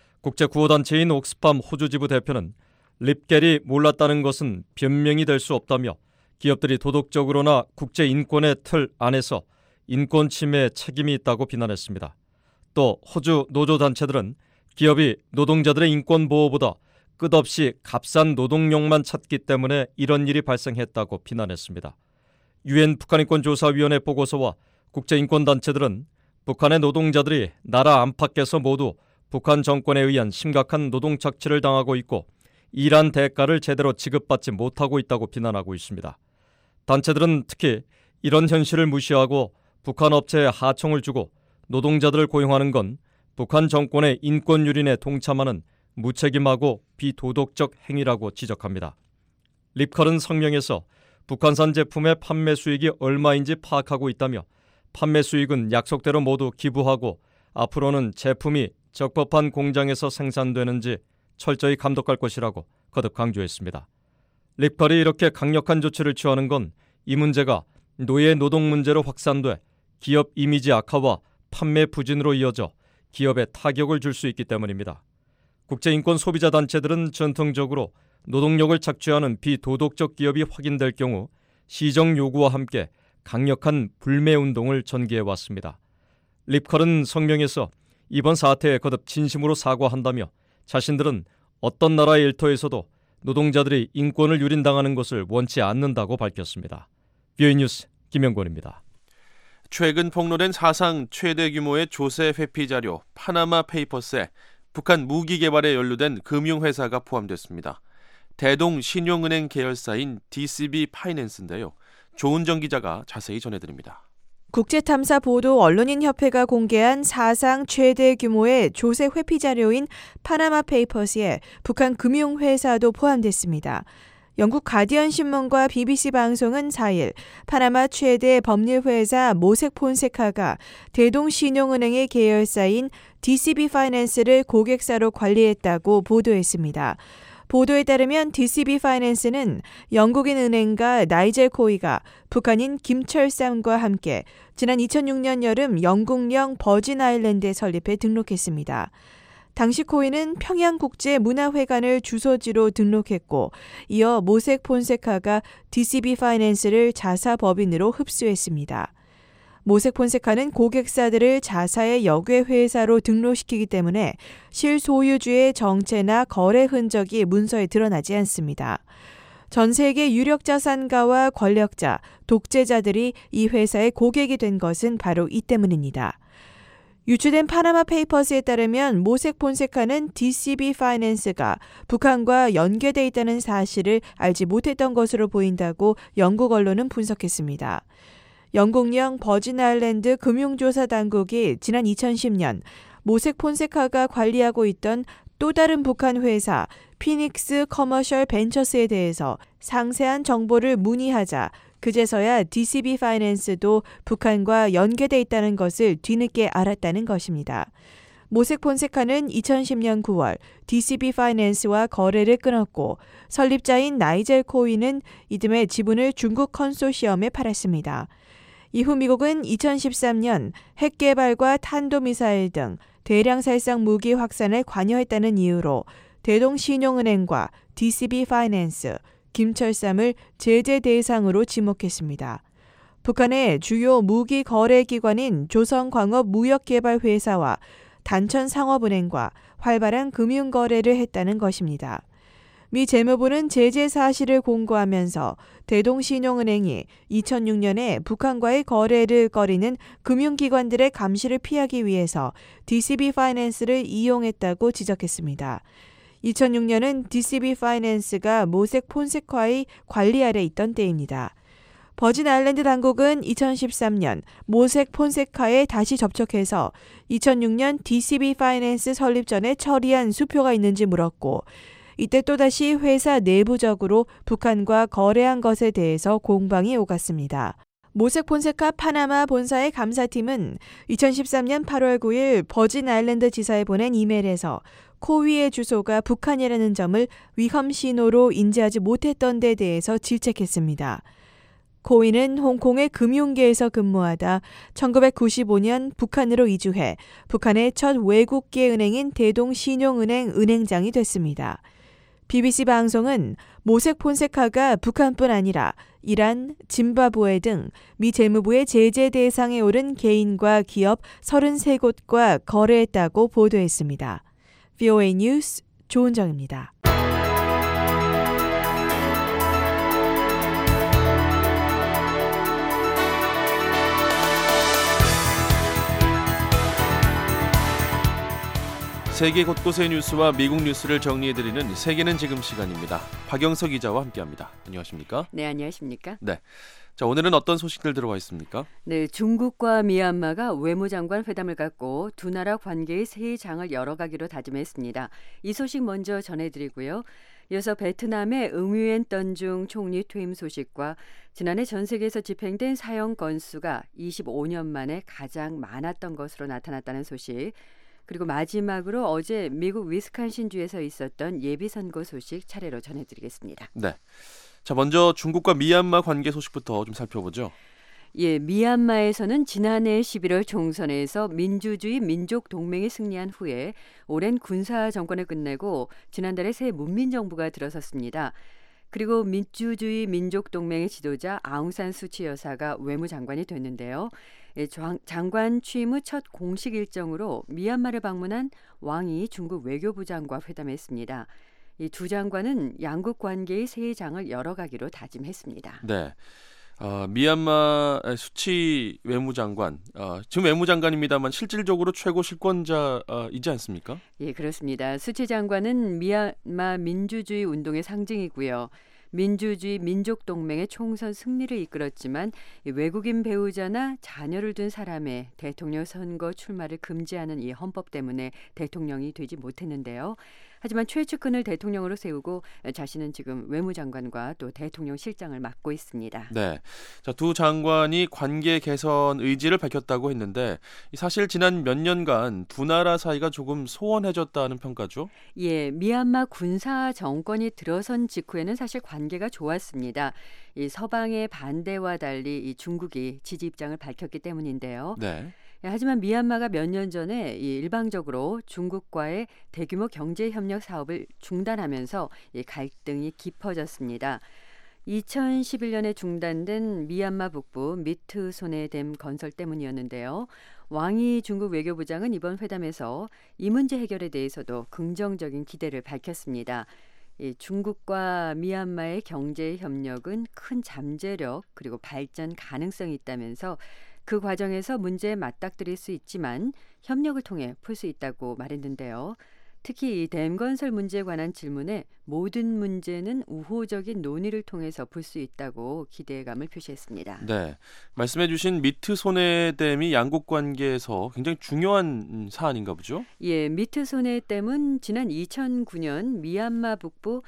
국제구호단체인 옥스팜 호주지부 대표는 립겔이 몰랐다는 것은 변명이 될 수 없다며 기업들이 도덕적으로나 국제인권의 틀 안에서 인권 침해에 책임이 있다고 비난했습니다. 또 호주 노조단체들은 기업이 노동자들의 인권 보호보다 끝없이 값싼 노동력만 찾기 때문에 이런 일이 발생했다고 비난했습니다. 유엔 북한인권조사위원회 보고서와 국제인권단체들은 북한의 노동자들이 나라 안팎에서 모두 북한 정권에 의한 심각한 노동 착취를 당하고 있고 일한 대가를 제대로 지급받지 못하고 있다고 비난하고 있습니다. 단체들은 특히 이런 현실을 무시하고 북한 업체에 하청을 주고 노동자들을 고용하는 건 북한 정권의 인권 유린에 동참하는 무책임하고 비도덕적 행위라고 지적합니다. 립컬은 성명에서 북한산 제품의 판매 수익이 얼마인지 파악하고 있다며 판매 수익은 약속대로 모두 기부하고 앞으로는 제품이 적법한 공장에서 생산되는지 철저히 감독할 것이라고 거듭 강조했습니다. 립컬이 이렇게 강력한 조치를 취하는 건 이 문제가 노예 노동 문제로 확산돼 기업 이미지 악화와 판매 부진으로 이어져 기업에 타격을 줄 수 있기 때문입니다. 국제인권 소비자 단체들은 전통적으로 노동력을 착취하는 비도덕적 기업이 확인될 경우 시정 요구와 함께 강력한 불매운동을 전개해왔습니다. 립컬은 성명에서 이번 사태에 거듭 진심으로 사과한다며 자신들은 어떤 나라의 일터에서도 노동자들이 인권을 유린당하는 것을 원치 않는다고 밝혔습니다. 뷰이 뉴스 김영권입니다. 최근 폭로된 사상 최대 규모의 조세 회피 자료 파나마 페이퍼스에 북한 무기 개발에 연루된 금융회사가 포함됐습니다. 대동 신용은행 계열사인 디씨비 파이낸스인데요. 조은정 기자가 자세히 전해드립니다. 국제탐사 보도 언론인 협회가 공개한 사상 최대 규모의 조세 회피 자료인 파나마 페이퍼스에 북한 금융회사도 포함됐습니다. 영국 가디언 신문과 비비씨 방송은 사 일 파나마 최대 법률회사 모색 폰세카가 대동신용은행의 계열사인 디씨비 파이낸스를 고객사로 관리했다고 보도했습니다. 보도에 따르면 디씨비 파이낸스는 영국인 은행가 나이젤 코이가 북한인 김철삼과 함께 지난 이천육 년 여름 영국령 버진 아일랜드에 설립해 등록했습니다. 당시 코이는 평양국제문화회관을 주소지로 등록했고 이어 모색 폰세카가 디씨비 파이낸스를 자사 법인으로 흡수했습니다. 모색 폰세카는 고객사들을 자사의 역외 회사로 등록시키기 때문에 실소유주의 정체나 거래 흔적이 문서에 드러나지 않습니다. 전 세계 유력 자산가와 권력자, 독재자들이 이 회사의 고객이 된 것은 바로 이 때문입니다. 유출된 파나마 페이퍼스에 따르면 모색 폰세카는 디씨비 파이낸스가 북한과 연계돼 있다는 사실을 알지 못했던 것으로 보인다고 영국 언론은 분석했습니다. 영국령 버진 아일랜드 금융조사 당국이 지난 이천십 년 모색 폰세카가 관리하고 있던 또 다른 북한 회사 피닉스 커머셜 벤처스에 대해서 상세한 정보를 문의하자 그제서야 디씨비 파이낸스도 북한과 연계돼 있다는 것을 뒤늦게 알았다는 것입니다. 모색 폰세카는 이천십 년 구월 디씨비 파이낸스와 거래를 끊었고 설립자인 나이젤 코이는 이듬해 지분을 중국 컨소시엄에 팔았습니다. 이후 미국은 이천십삼 년 핵 개발과 탄도미사일 등 대량 살상 무기 확산에 관여했다는 이유로 대동신용은행과 디씨비 파이낸스, 김철삼을 제재 대상으로 지목했습니다. 북한의 주요 무기 거래 기관인 조선광업무역개발회사와 단천상업은행과 활발한 금융거래를 했다는 것입니다. 미 재무부는 제재 사실을 공고하면서 대동신용은행이 이천육 년에 북한과의 거래를 꺼리는 금융기관들의 감시를 피하기 위해서 디씨비 파이낸스를 이용했다고 지적했습니다. 이천육 년은 디씨비 파이낸스가 모색 폰세카의 관리 아래 있던 때입니다. 버진 아일랜드 당국은 이천십삼 년 모색 폰세카에 다시 접촉해서 이천육 년 디씨비 파이낸스 설립 전에 처리한 수표가 있는지 물었고 이때 또다시 회사 내부적으로 북한과 거래한 것에 대해서 공방이 오갔습니다. 모색 폰세카 파나마 본사의 감사팀은 이천십삼 년 팔월 구일 버진 아일랜드 지사에 보낸 이메일에서 코위의 주소가 북한이라는 점을 위험 신호로 인지하지 못했던 데 대해서 질책했습니다. 코이는 홍콩의 금융계에서 근무하다 천구백구십오 년 북한으로 이주해 북한의 첫 외국계 은행인 대동신용은행 은행장이 됐습니다. 비비씨 방송은 모색 폰세카가 북한뿐 아니라 이란, 짐바브웨 등 미 재무부의 제재 대상에 오른 개인과 기업 서른세 곳과 거래했다고 보도했습니다. 브이오에이 뉴스 조은정입니다. 세계 곳곳의 뉴스와 미국 뉴스를 정리해드리는 세계는 지금 시간입니다. 박영석 기자와 함께합니다. 안녕하십니까? 네, 안녕하십니까? 네. 자, 오늘은 어떤 소식들 들어와 있습니까? 네, 중국과 미얀마가 외무장관 회담을 갖고 두 나라 관계의 새 장을 열어가기로 다짐했습니다. 이 소식 먼저 전해드리고요. 이어서 베트남의 응유엔 던중 총리 퇴임 소식과 지난해 전 세계에서 집행된 사형 건수가 이십오 년 만에 가장 많았던 것으로 나타났다는 소식, 그리고 마지막으로 어제 미국 위스콘신주에서 있었던 예비선거 소식 차례로 전해드리겠습니다. 네. 자, 먼저 중국과 미얀마 관계 소식부터 좀 살펴보죠. 예, 미얀마에서는 지난해 십일월 총선에서 민주주의 민족 동맹이 승리한 후에 오랜 군사 정권을 끝내고 지난달에 새 문민정부가 들어섰습니다. 그리고 민주주의 민족 동맹의 지도자 아웅산 수치 여사가 외무장관이 됐는데요. 장관 취임 후 첫 공식 일정으로 미얀마를 방문한 왕이 중국 외교부장과 회담했습니다. 이 두 장관은 양국 관계의 새 장을 열어가기로 다짐했습니다. 네, 어, 미얀마 수치 외무장관, 어, 지금 외무장관입니다만 실질적으로 최고 실권자이지 않습니까? 예, 그렇습니다. 수치 장관은 미얀마 민주주의 운동의 상징이고요. 민주주의 민족동맹의 총선 승리를 이끌었지만 외국인 배우자나 자녀를 둔 사람의 대통령 선거 출마를 금지하는 이 헌법 때문에 대통령이 되지 못했는데요. 하지만 최측근을 대통령으로 세우고 자신은 지금 외무장관과 또 대통령 실장을 맡고 있습니다. 네, 자, 두 장관이 관계 개선 의지를 밝혔다고 했는데 사실 지난 몇 년간 두 나라 사이가 조금 소원해졌다는 평가죠? 예, 미얀마 군사 정권이 들어선 직후에는 사실 관계가 좋았습니다. 이 서방의 반대와 달리 이 중국이 지지 입장을 밝혔기 때문인데요. 네. 하지만 미얀마가 몇 년 전에 일방적으로 중국과의 대규모 경제협력 사업을 중단하면서 갈등이 깊어졌습니다. 이천십일 년에 중단된 미얀마 북부 미트 소네댐 건설 때문이었는데요. 왕이 중국 외교부장은 이번 회담에서 이 문제 해결에 대해서도 긍정적인 기대를 밝혔습니다. 중국과 미얀마의 경제협력은 큰 잠재력 그리고 발전 가능성이 있다면서 그 과정에서 문제에 맞닥뜨릴 수 있지만 협력을 통해 풀 수 있다고 말했는데요. 특히 이 댐 건설 문제에 관한 질문에 모든 문제는 우호적인 논의를 통해서 풀 수 있다고 기대감을 표시했습니다. 네, 말씀해주신 미트 소내댐이 양국 관계에서 굉장히 중요한 사안인가 보죠? 예, 미트 소내댐은 지난 이천구 년 미얀마 북부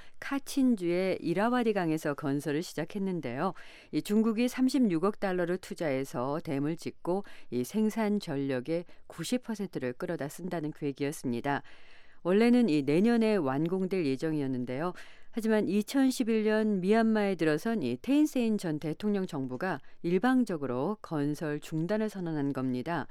카친주의 이라와디 강에서 건설을 시작했는데요. 이 중국이 삼십육억 달러를 투자해서 댐을 짓고 이 생산 전력의 구십 퍼센트를 끌어다 쓴다는 계획이었습니다. 원래는 이 내년에 완공될 예정이었는데요. 하지만 이천십일 년 미얀마에 들어선 이 테인세인 전 대통령 정부가 일방적으로 건설 중단을 선언한 겁니다.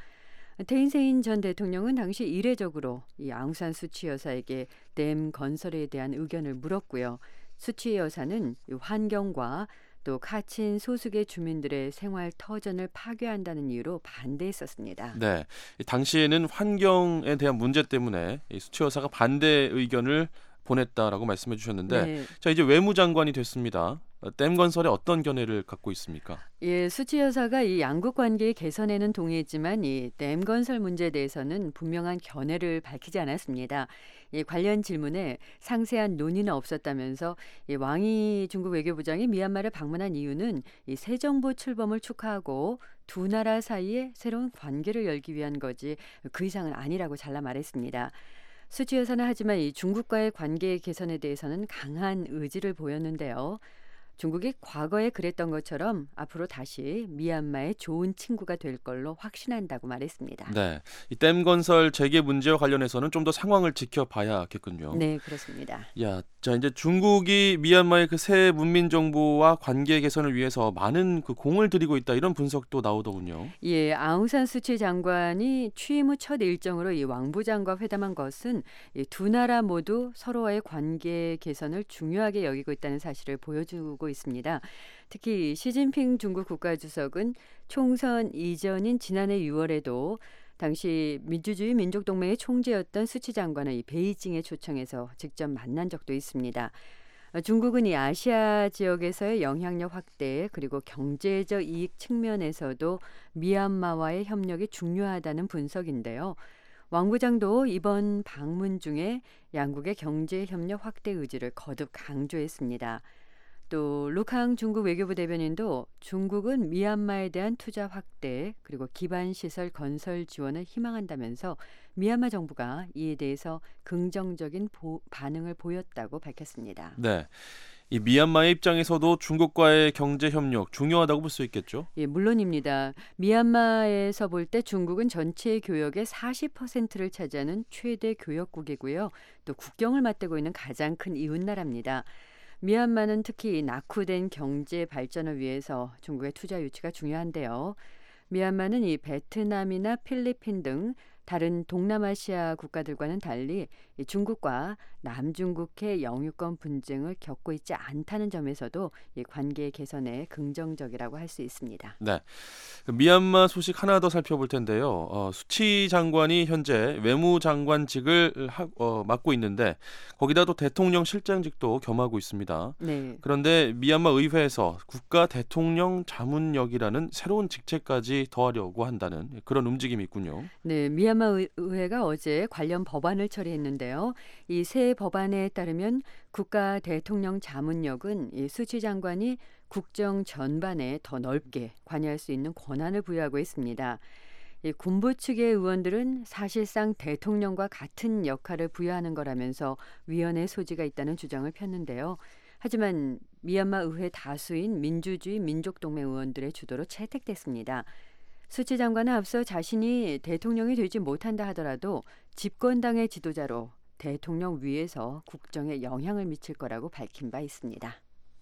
테인세인 전 대통령은 당시 이례적으로 이 아웅산 수치 여사에게 댐 건설에 대한 의견을 물었고요. 수치 여사는 이 환경과 또 카친 소수계 주민들의 생활 터전을 파괴한다는 이유로 반대했었습니다. 네, 당시에는 환경에 대한 문제 때문에 수치 여사가 반대 의견을 보냈다라고 말씀해 주셨는데 네. 자 이제 외무장관이 됐습니다. 댐 건설에 어떤 견해를 갖고 있습니까? 예, 수치 여사가 이 양국 관계 개선에는 동의했지만 이 댐 건설 문제에 대해서는 분명한 견해를 밝히지 않았습니다. 이 관련 질문에 상세한 논의는 없었다면서 이 왕이 중국 외교부장이 미얀마를 방문한 이유는 이 새 정부 출범을 축하하고 두 나라 사이에 새로운 관계를 열기 위한 거지 그 이상은 아니라고 잘라 말했습니다. 수치 여사는 하지만 이 중국과의 관계 개선에 대해서는 강한 의지를 보였는데요. 중국이 과거에 그랬던 것처럼 앞으로 다시 미얀마의 좋은 친구가 될 걸로 확신한다고 말했습니다. 네, 이 댐 건설 재개 문제와 관련해서는 좀 더 상황을 지켜봐야겠군요. 네, 그렇습니다. 야, 자 이제 중국이 미얀마의 그 새 문민 정부와 관계 개선을 위해서 많은 그 공을 들이고 있다 이런 분석도 나오더군요. 예, 아웅산 수치 장관이 취임 후 첫 일정으로 이 왕부장과 회담한 것은 이 두 나라 모두 서로와의 관계 개선을 중요하게 여기고 있다는 사실을 보여주고 있습니다. 특히 시진핑 중국 국가주석은 총선 이전인 지난해 유월에도 당시 민주주의 민족동맹의 총재였던 수치 장관을 이 베이징에 초청해서 직접 만난 적도 있습니다. 중국은 이 아시아 지역에서의 영향력 확대 그리고 경제적 이익 측면에서도 미얀마와의 협력이 중요하다는 분석인데요. 왕 부장도 이번 방문 중에 양국의 경제 협력 확대 의지를 거듭 강조했습니다. 또 루캉 중국 외교부 대변인도 중국은 미얀마에 대한 투자 확대 그리고 기반 시설 건설 지원을 희망한다면서 미얀마 정부가 이에 대해서 긍정적인 보, 반응을 보였다고 밝혔습니다. 네, 이 미얀마의 입장에서도 중국과의 경제 협력 중요하다고 볼 수 있겠죠? 예, 물론입니다. 미얀마에서 볼 때 중국은 전체 교역의 사십 퍼센트를 차지하는 최대 교역국이고요. 또 국경을 맞대고 있는 가장 큰 이웃 나라입니다. 미얀마는 특히 낙후된 경제 발전을 위해서 중국의 투자 유치가 중요한데요. 미얀마는 이 베트남이나 필리핀 등 다른 동남아시아 국가들과는 달리 이 중국과 남중국해 영유권 분쟁을 겪고 있지 않다는 점에서도 이 관계 개선에 긍정적이라고 할 수 있습니다. 네, 미얀마 소식 하나 더 살펴볼 텐데요. 어, 수치 장관이 현재 외무장관직을 하, 어, 맡고 있는데 거기다 또 대통령 실장직도 겸하고 있습니다. 네. 그런데 미얀마 의회에서 국가 대통령 자문역이라는 새로운 직책까지 더하려고 한다는 그런 움직임이 있군요. 네, 미얀마 의회가 어제 관련 법안을 처리했는데요. 이 새 법안에 따르면 국가 대통령 자문역은 이 수치 장관이 국정 전반에 더 넓게 관여할 수 있는 권한을 부여하고 있습니다. 이 군부 측의 의원들은 사실상 대통령과 같은 역할을 부여하는 거라면서 위헌의 소지가 있다는 주장을 폈는데요. 하지만 미얀마 의회 다수인 민주주의 민족동맹 의원들의 주도로 채택됐습니다. 수치 장관은 앞서 자신이 대통령이 되지 못한다 하더라도 집권당의 지도자로 대통령 위에서 국정에 영향을 미칠 거라고 밝힌 바 있습니다.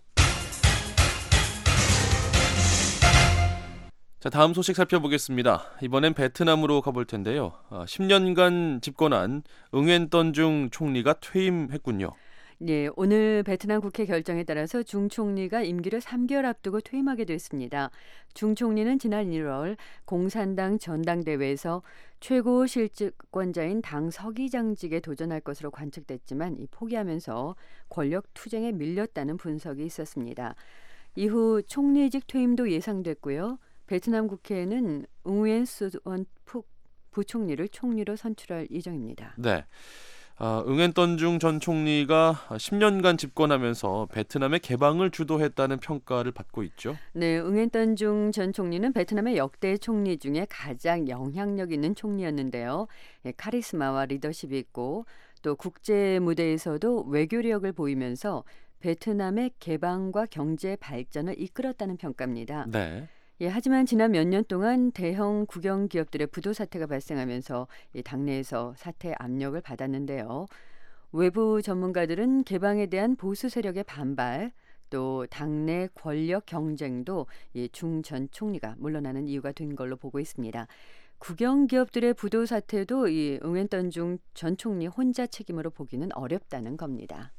자, 다음 소식 살펴보겠습니다. 이번엔 베트남으로 가볼 텐데요. 아, 십 년간 집권한 응웬 던중 총리가 퇴임했군요. 네, 오늘 베트남 국회 결정에 따라서 중 총리가 임기를 삼 개월 앞두고 퇴임하게 됐습니다. 중 총리는 지난 일월 공산당 전당대회에서 최고 실직권자인 당 서기장직에 도전할 것으로 관측됐지만 이 포기하면서 권력 투쟁에 밀렸다는 분석이 있었습니다. 이후 총리직 퇴임도 예상됐고요. 베트남 국회에는 응웬 수원 푹 부총리를 총리로 선출할 예정입니다. 네. 아, 응앤던중 전 총리가 십 년간 집권하면서 베트남의 개방을 주도했다는 평가를 받고 있죠. 네, 응앤던중 전 총리는 베트남의 역대 총리 중에 가장 영향력 있는 총리였는데요. 예, 카리스마와 리더십이 있고 또 국제 무대에서도 외교력을 보이면서 베트남의 개방과 경제 발전을 이끌었다는 평가입니다. 네. 예, 하지만 지난 몇 년 동안 대형 국영 기업들의 부도 사태가 발생하면서 이 당내에서 사퇴 압력을 받았는데요. 외부 전문가들은 개방에 대한 보수 세력의 반발, 또 당내 권력 경쟁도 중 전 총리가 물러나는 이유가 된 걸로 보고 있습니다. 국영 기업들의 부도 사태도 이 응앤던중 전 총리 혼자 책임으로 보기는 어렵다는 겁니다.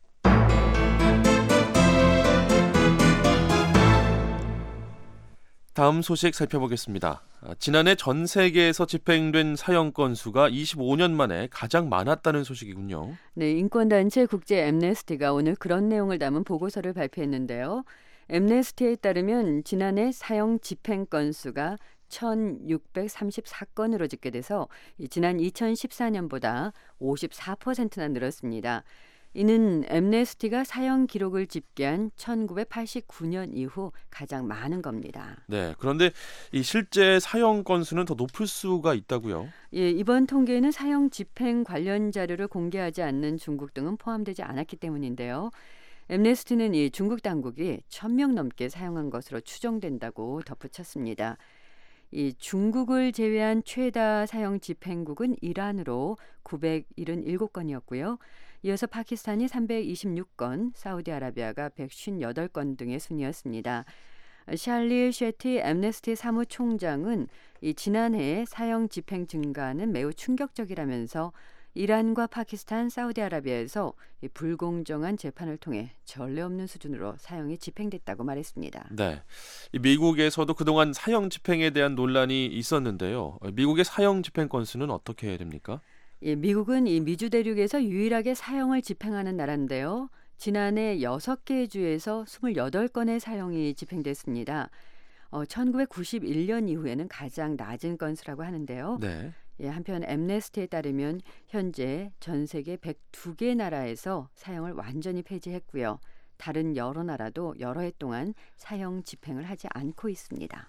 다음 소식 살펴보겠습니다. 지난해 전 세계에서 집행된 사형 건수가 이십오 년 만에 가장 많았다는 소식이군요. 네, 인권단체 국제 앰네스티가 오늘 그런 내용을 담은 보고서를 발표했는데요. 앰네스티에 따르면 지난해 사형 집행 건수가 천육백삼십사 건으로 집계돼서 지난 이천십사 년보다 오십사 퍼센트나 늘었습니다. 이는 앰네스티가 사형 기록을 집계한 천구백팔십구 년 이후 가장 많은 겁니다. 네, 그런데 이 실제 사형 건수는 더 높을 수가 있다고요? 예, 이번 통계에는 사형 집행 관련 자료를 공개하지 않는 중국 등은 포함되지 않았기 때문인데요. 앰네스티는 이 중국 당국이 천 명 넘게 사형한 것으로 추정된다고 덧붙였습니다. 이 중국을 제외한 최다 사형 집행국은 이란으로 구백칠십칠 건이었고요. 이어서 파키스탄이 삼백이십육 건, 사우디아라비아가 백오십팔 건 등의 순이었습니다. 샬리 셰티 앰네스티 사무총장은 이 지난해 사형 집행 증가는 매우 충격적이라면서 이란과 파키스탄, 사우디아라비아에서 이 불공정한 재판을 통해 전례 없는 수준으로 사형이 집행됐다고 말했습니다. 네, 이 미국에서도 그동안 사형 집행에 대한 논란이 있었는데요. 미국의 사형 집행 건수는 어떻게 됩니까? 예, 미국은 이 미주 대륙에서 유일하게 사형을 집행하는 나라인데요. 지난해 여섯 개 주에서 이십팔 건의 사형이 집행됐습니다. 어, 천구백구십일 년 이후에는 가장 낮은 건수라고 하는데요. 네. 예, 한편 앰네스티에 따르면 현재 전 세계 백두 개 나라에서 사형을 완전히 폐지했고요. 다른 여러 나라도 여러 해 동안 사형 집행을 하지 않고 있습니다.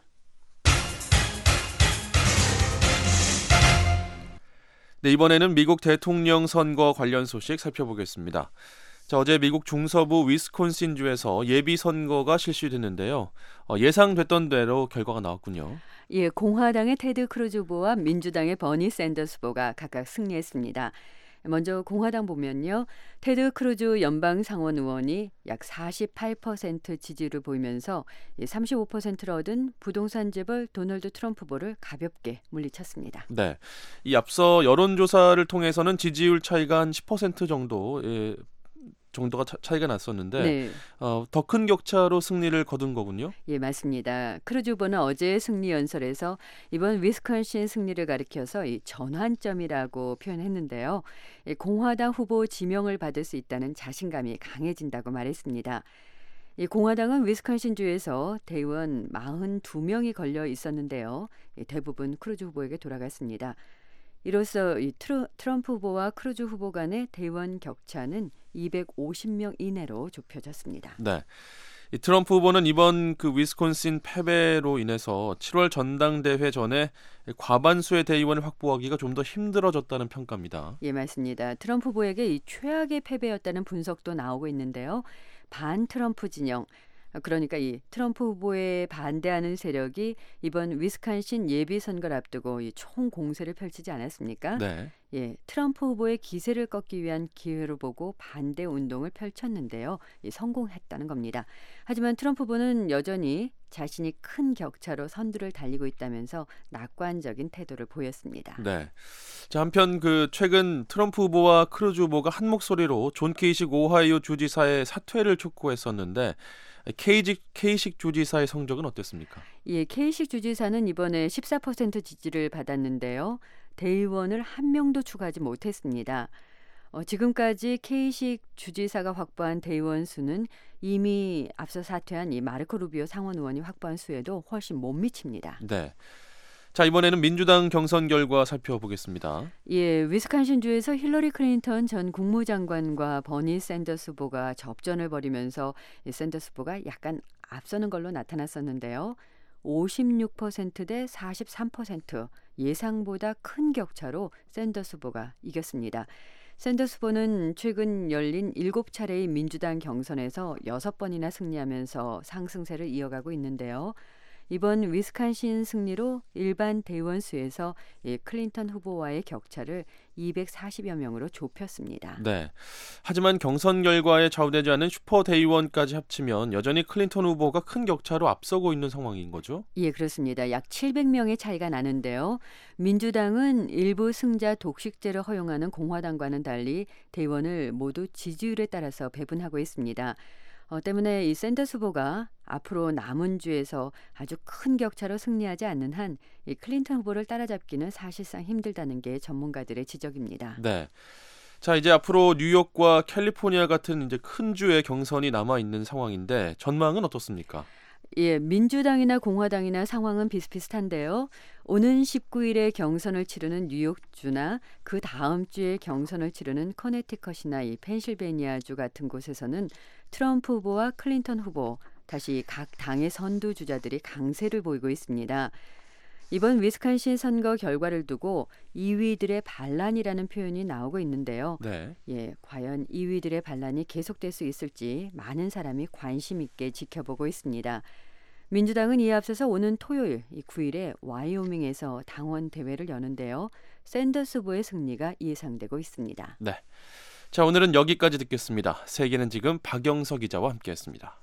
네, 이번에는 미국 대통령 선거 관련 소식 살펴보겠습니다. 자, 어제 미국 중서부 위스콘신주에서 예비 선거가 실시됐는데요. 어, 예상됐던 대로 결과가 나왔군요. 예, 공화당의 테드 크루즈 후보와 민주당의 버니 샌더스 후보가 각각 승리했습니다. 먼저 공화당 보면요. 테드 크루즈 연방 상원 의원이 약 사십팔 퍼센트 지지를 보이면서 삼십오 퍼센트를 얻은 부동산 재벌 도널드 트럼프 후보를 가볍게 물리쳤습니다. 네, 이 앞서 여론조사를 통해서는 지지율 차이가 한 십 퍼센트 정도 예, 정도가 차, 차이가 났었는데 네. 어, 더 큰 격차로 승리를 거둔 거군요. 예, 맞습니다. 크루즈 후보는 어제 승리 연설에서 이번 위스콘신 승리를 가리켜서 이 전환점이라고 표현했는데요. 예, 공화당 후보 지명을 받을 수 있다는 자신감이 강해진다고 말했습니다. 이 공화당은 위스콘신주에서 대의원 사십이 명이 걸려 있었는데요. 예, 대부분 크루즈 후보에게 돌아갔습니다. 이로써 이 트루, 트럼프 후보와 크루즈 후보 간의 대의원 격차는 이백오십 명 이내로 좁혀졌습니다. 네, 이 트럼프 후보는 이번 그 위스콘신 패배로 인해서 칠월 전당대회 전에 과반수의 대의원을 확보하기가 좀 더 힘들어졌다는 평가입니다. 예, 맞습니다. 트럼프 후보에게 이 최악의 패배였다는 분석도 나오고 있는데요. 반 트럼프 진영, 그러니까 이 트럼프 후보에 반대하는 세력이 이번 위스콘신 예비 선거를 앞두고 이 총 공세를 펼치지 않았습니까? 네. 예, 트럼프 후보의 기세를 꺾기 위한 기회로 보고 반대 운동을 펼쳤는데요. 예, 성공했다는 겁니다. 하지만 트럼프 후보는 여전히 자신이 큰 격차로 선두를 달리고 있다면서 낙관적인 태도를 보였습니다. 네. 자, 한편 그 최근 트럼프 후보와 크루즈 후보가 한 목소리로 존 케이식 오하이오 주지사의 사퇴를 촉구했었는데 K직, K식 주지사의 성적은 어땠습니까? 예, K식 주지사는 이번에 십사 퍼센트 지지를 받았는데요. 대의원을 한 명도 추가하지 못했습니다. 어, 지금까지 K식 주지사가 확보한 대의원 수는 이미 앞서 사퇴한 이 마르코 루비오 상원 의원이 확보한 수에도 훨씬 못 미칩니다. 네. 자, 이번에는 민주당 경선 결과 살펴보겠습니다. 예, 위스콘신주에서 힐러리 클린턴 전 국무장관과 버니 샌더스 후보가 접전을 벌이면서 샌더스 후보가 약간 앞서는 걸로 나타났었는데요. 오십육 퍼센트 대 사십삼 퍼센트, 예상보다 큰 격차로 샌더스 후보가 이겼습니다. 샌더스 후보는 최근 열린 일곱 차례의 민주당 경선에서 여섯 번이나 승리하면서 상승세를 이어가고 있는데요. 이번 위스콘신 승리로 일반 대의원 수에서 클린턴 후보와의 격차를 이백사십여 명으로 좁혔습니다. 네. 하지만 경선 결과에 좌우되지 않은 슈퍼 대의원까지 합치면 여전히 클린턴 후보가 큰 격차로 앞서고 있는 상황인 거죠? 예, 그렇습니다. 약 칠백 명의 차이가 나는데요. 민주당은 일부 승자 독식제를 허용하는 공화당과는 달리 대의원을 모두 지지율에 따라서 배분하고 있습니다. 어, 때문에 이 샌더스 후보가 앞으로 남은 주에서 아주 큰 격차로 승리하지 않는 한 이 클린턴 후보를 따라잡기는 사실상 힘들다는 게 전문가들의 지적입니다. 네. 자, 이제 앞으로 뉴욕과 캘리포니아 같은 이제 큰 주의 경선이 남아 있는 상황인데 전망은 어떻습니까? 예, 민주당이나 공화당이나 상황은 비슷비슷한데요. 오는 십구 일에 경선을 치르는 뉴욕주나 그 다음 주에 경선을 치르는 커네티컷이나 이 펜실베니아주 같은 곳에서는 트럼프 후보와 클린턴 후보, 다시 각 당의 선두 주자들이 강세를 보이고 있습니다. 이번 위스콘신 선거 결과를 두고 이 위들의 반란이라는 표현이 나오고 있는데요. 네. 예, 과연 이 위들의 반란이 계속될 수 있을지 많은 사람이 관심 있게 지켜보고 있습니다. 민주당은 이에 앞서서 오는 토요일 구 일에 와이오밍에서 당원 대회를 여는데요. 샌더스 후보의 승리가 예상되고 있습니다. 네. 자, 오늘은 여기까지 듣겠습니다. 세계는 지금 박영석 기자와 함께했습니다.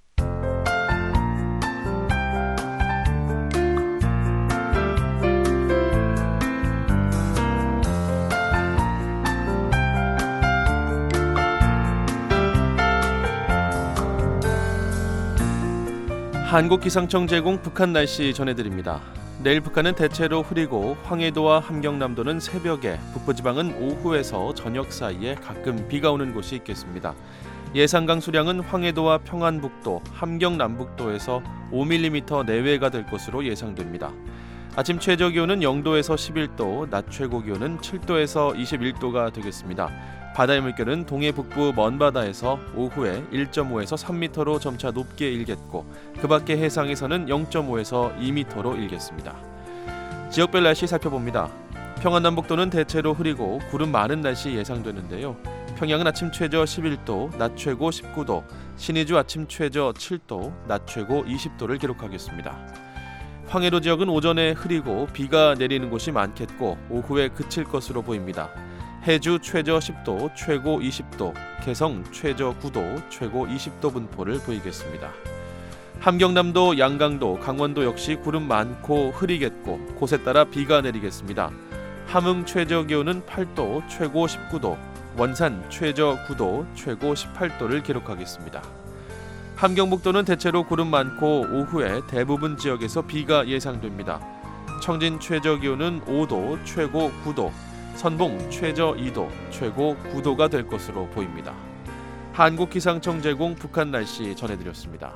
한국기상청 제공 북한 날씨 전해드립니다. 내일 북한은 대체로 흐리고 황해도와 함경남도는 새벽에, 북부지방은 오후에서 저녁 사이에 가끔 비가 오는 곳이 있겠습니다. 예상 강수량은 황해도와 평안북도, 함경남북도에서 오 밀리미터 내외가 될 것으로 예상됩니다. 아침 최저 기온은 영도에서 십일 도, 낮 최고 기온은 칠 도에서 이십일 도가 되겠습니다. 바다의 물결은 동해 북부 먼바다에서 오후에 일 점 오에서 삼 미터로 점차 높게 일겠고 그 밖의 해상에서는 영 점 오에서 이 미터로 일겠습니다. 지역별 날씨 살펴봅니다. 평안남북도는 대체로 흐리고 구름 많은 날씨 예상되는데요. 평양은 아침 최저 십일 도, 낮 최고 십구 도, 신의주 아침 최저 칠 도, 낮 최고 이십 도를 기록하겠습니다. 황해도 지역은 오전에 흐리고 비가 내리는 곳이 많겠고 오후에 그칠 것으로 보입니다. 해주 최저 십 도, 최고 이십 도, 개성 최저 구 도, 최고 이십 도 분포를 보이겠습니다. 함경남도, 양강도, 강원도 역시 구름 많고 흐리겠고 곳에 따라 비가 내리겠습니다. 함흥 최저 기온은 팔 도, 최고 십구 도, 원산 최저 구 도, 최고 십팔 도를 기록하겠습니다. 함경북도는 대체로 구름 많고 오후에 대부분 지역에서 비가 예상됩니다. 청진 최저 기온은 오 도, 최고 구 도, 선봉 최저 이 도, 최고 구 도가 될 것으로 보입니다. 한국기상청 제공 북한 날씨 전해드렸습니다.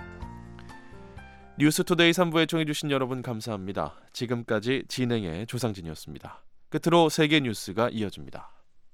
뉴스투데이 삼 부에 청해주신 여러분 감사합니다. 지금까지 진행의 조상진이었습니다. 끝으로 세계 뉴스가 이어집니다.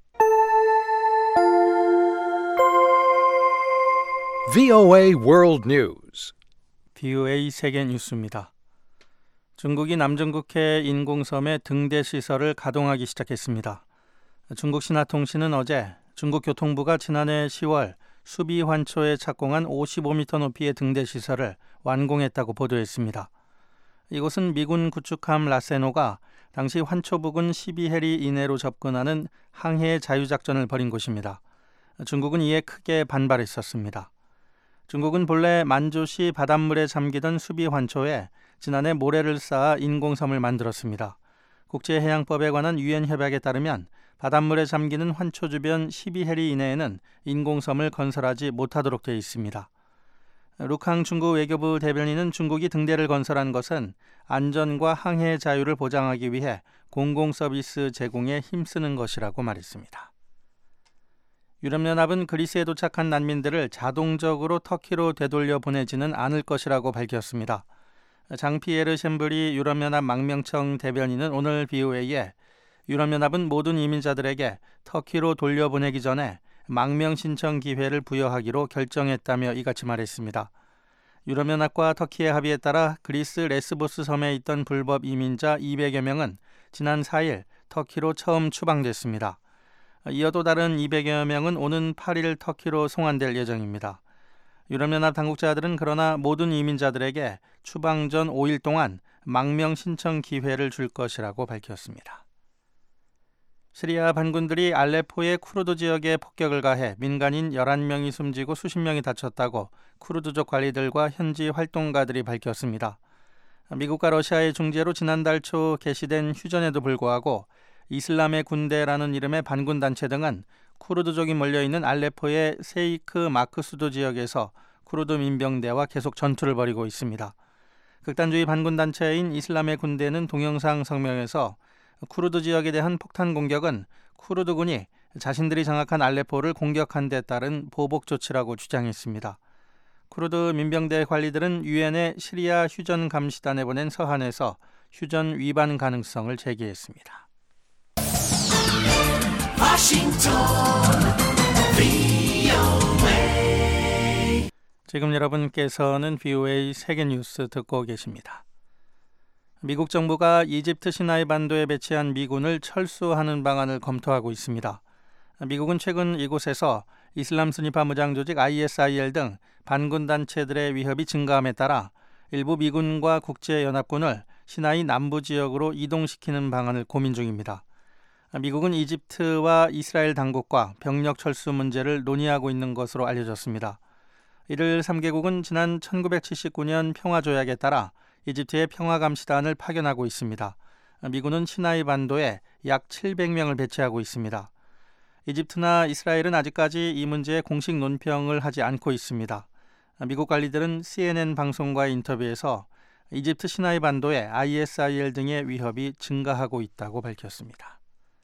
브이오에이 World News. 브이오에이 세계 뉴스입니다. 중국이 남중국해 인공섬의 등대 시설을 가동하기 시작했습니다. 중국 신화통신은 어제 중국 교통부가 지난해 시월 수비 환초에 착공한 오십오 미터 높이의 등대 시설을 완공했다고 보도했습니다. 이곳은 미군 구축함 라세노가 당시 환초 부근 십이 해리 이내로 접근하는 항해 자유작전을 벌인 곳입니다. 중국은 이에 크게 반발했었습니다. 중국은 본래 만주시 바닷물에 잠기던 수비 환초에 지난해 모래를 쌓아 인공섬을 만들었습니다. 국제해양법에 관한 유엔 협약에 따르면 바닷물에 잠기는 환초 주변 십이 해리 이내에는 인공섬을 건설하지 못하도록 되어 있습니다. 룩항 중국 외교부 대변인은 중국이 등대를 건설한 것은 안전과 항해 자유를 보장하기 위해 공공서비스 제공에 힘쓰는 것이라고 말했습니다. 유럽연합은 그리스에 도착한 난민들을 자동적으로 터키로 되돌려 보내지는 않을 것이라고 밝혔습니다. 장피에르 셴브리 유럽연합 망명청 대변인은 오늘 비오에이에 유럽연합은 모든 이민자들에게 터키로 돌려보내기 전에 망명 신청 기회를 부여하기로 결정했다며 이같이 말했습니다. 유럽연합과 터키의 합의에 따라 그리스 레스보스 섬에 있던 불법 이민자 이백여 명은 지난 사 일 터키로 처음 추방됐습니다. 이어 또 다른 이백여 명은 오는 팔 일 터키로 송환될 예정입니다. 유럽연합 당국자들은 그러나 모든 이민자들에게 추방 전 오 일 동안 망명 신청 기회를 줄 것이라고 밝혔습니다. 시리아 반군들이 알레포의 쿠르드 지역에 폭격을 가해 민간인 열한 명이 숨지고 수십 명이 다쳤다고 쿠르드족 관리들과 현지 활동가들이 밝혔습니다. 미국과 러시아의 중재로 지난달 초 개시된 휴전에도 불구하고 이슬람의 군대라는 이름의 반군 단체 등은 쿠르드족이 몰려있는 알레포의 세이크 마크수드 지역에서 쿠르드 민병대와 계속 전투를 벌이고 있습니다. 극단주의 반군 단체인 이슬람의 군대는 동영상 성명에서 쿠르드 지역에 대한 폭탄 공격은 쿠르드군이 자신들이 장악한 알레포를 공격한 데 따른 보복 조치라고 주장했습니다. 쿠르드 민병대 관리들은 유엔의 시리아 휴전 감시단에 보낸 서한에서 휴전 위반 가능성을 제기했습니다. 워싱턴 브이오에이 지금 여러분께서는 브이오에이 세계뉴스 듣고 계십니다. 미국 정부가 이집트 시나이 반도에 배치한 미군을 철수하는 방안을 검토하고 있습니다. 미국은 최근 이곳에서 이슬람 순위파 무장 조직 아이에스아이엘 등 반군 단체들의 위협이 증가함에 따라 일부 미군과 국제연합군을 시나이 남부 지역으로 이동시키는 방안을 고민 중입니다. 미국은 이집트와 이스라엘 당국과 병력 철수 문제를 논의하고 있는 것으로 알려졌습니다. 이를 삼 개국은 지난 천구백칠십구 년 평화조약에 따라 이집트의 평화감시단을 파견하고 있습니다. 미군은 시나이 반도에 약 칠백 명을 배치하고 있습니다. 이집트나 이스라엘은 아직까지 이 문제에 공식 논평을 하지 않고 있습니다. 미국 관리들은 씨엔엔 방송과의 인터뷰에서 이집트 시나이 반도에 아이에스아이엘 등의 위협이 증가하고 있다고 밝혔습니다.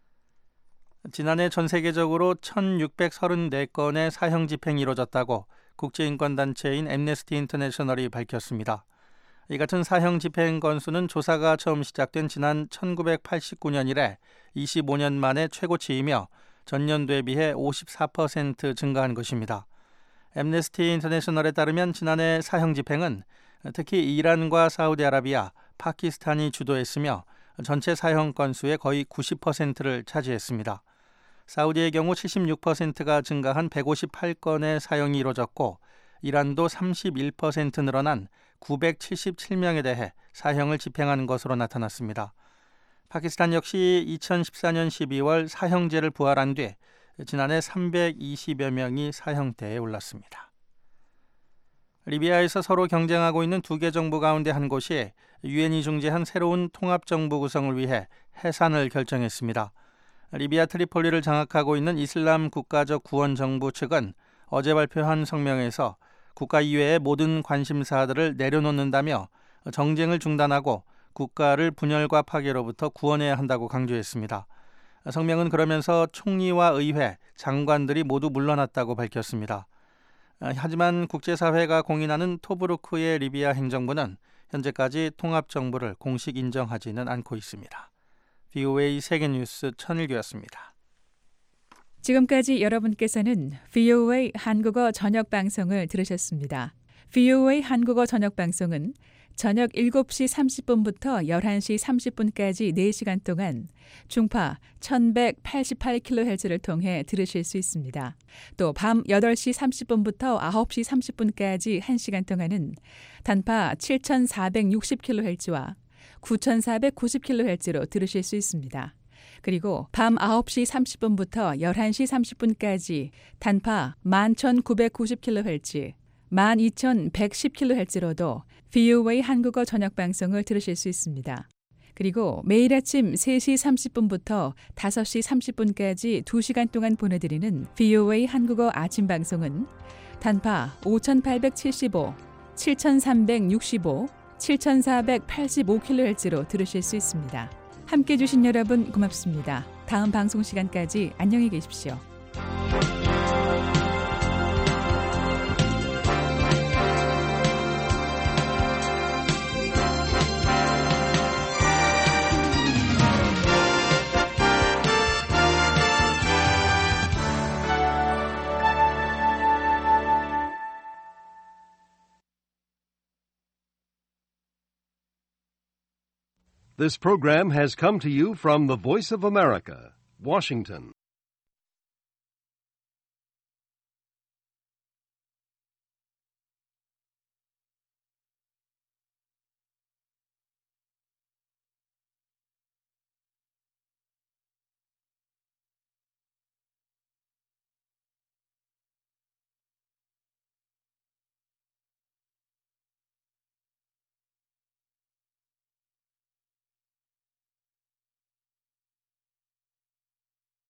지난해 전 세계적으로 천육백삼십사 건의 사형 집행이 이뤄졌다고 국제인권단체인 앰네스티 인터내셔널이 밝혔습니다. 이 같은 사형 집행 건수는 조사가 처음 시작된 지난 천구백팔십구 년 이래 이십오 년 만에 최고치이며 전년도에 비해 오십사 퍼센트 증가한 것입니다. 앰네스티 인터내셔널에 따르면 지난해 사형 집행은 특히 이란과 사우디아라비아, 파키스탄이 주도했으며 전체 사형 건수의 거의 구십 퍼센트를 차지했습니다. 사우디의 경우 칠십육 퍼센트가 증가한 백오십팔 건의 사형이 이뤄졌고 이란도 삼십일 퍼센트 늘어난 구백칠십칠 명에 대해 사형을 집행한 것으로 나타났습니다. 파키스탄 역시 이천십사 년 십이월 사형제를 부활한 뒤 지난해 삼백이십여 명이 사형대에 올랐습니다. 리비아에서 서로 경쟁하고 있는 두 개 정부 가운데 한 곳이 유엔이 중재한 새로운 통합정부 구성을 위해 해산을 결정했습니다. 리비아 트리폴리를 장악하고 있는 이슬람 국가적 구원정부 측은 어제 발표한 성명에서 국가 이외의 모든 관심사들을 내려놓는다며 정쟁을 중단하고 국가를 분열과 파괴로부터 구원해야 한다고 강조했습니다. 성명은 그러면서 총리와 의회, 장관들이 모두 물러났다고 밝혔습니다. 하지만 국제사회가 공인하는 토브루크의 리비아 행정부는 현재까지 통합정부를 공식 인정하지는 않고 있습니다. 브이오에이 세계뉴스 천일규였습니다. 지금까지 여러분께서는 브이오에이 한국어 저녁방송을 들으셨습니다. 브이오에이 한국어 저녁방송은 저녁 일곱 시 삼십 분부터 열한 시 삼십 분까지 네 시간 동안 중파 천백팔십팔 킬로헤르츠를 통해 들으실 수 있습니다. 또 밤 여덟 시 삼십 분부터 아홉 시 삼십 분까지 한 시간 동안은 단파 칠천사백육십 킬로헤르츠와 구천사백구십 킬로헤르츠로 들으실 수 있습니다. 그리고 밤 아홉 시 삼십 분부터 열한 시 삼십 분까지 단파 만 천구백구십 킬로헤르츠, 만 이천백십 킬로헤르츠로도 브이오에이 한국어 저녁방송을 들으실 수 있습니다. 그리고 매일 아침 세 시 삼십 분부터 다섯 시 삼십 분까지 두 시간 동안 보내드리는 브이오에이 한국어 아침방송은 단파 오천팔백칠십오, 칠천삼백육십오, 칠천사백팔십오 킬로헤르츠로 들으실 수 있습니다. 함께해 주신 여러분 고맙습니다. 다음 방송 시간까지 안녕히 계십시오. This program has come to you from the Voice of America, Washington.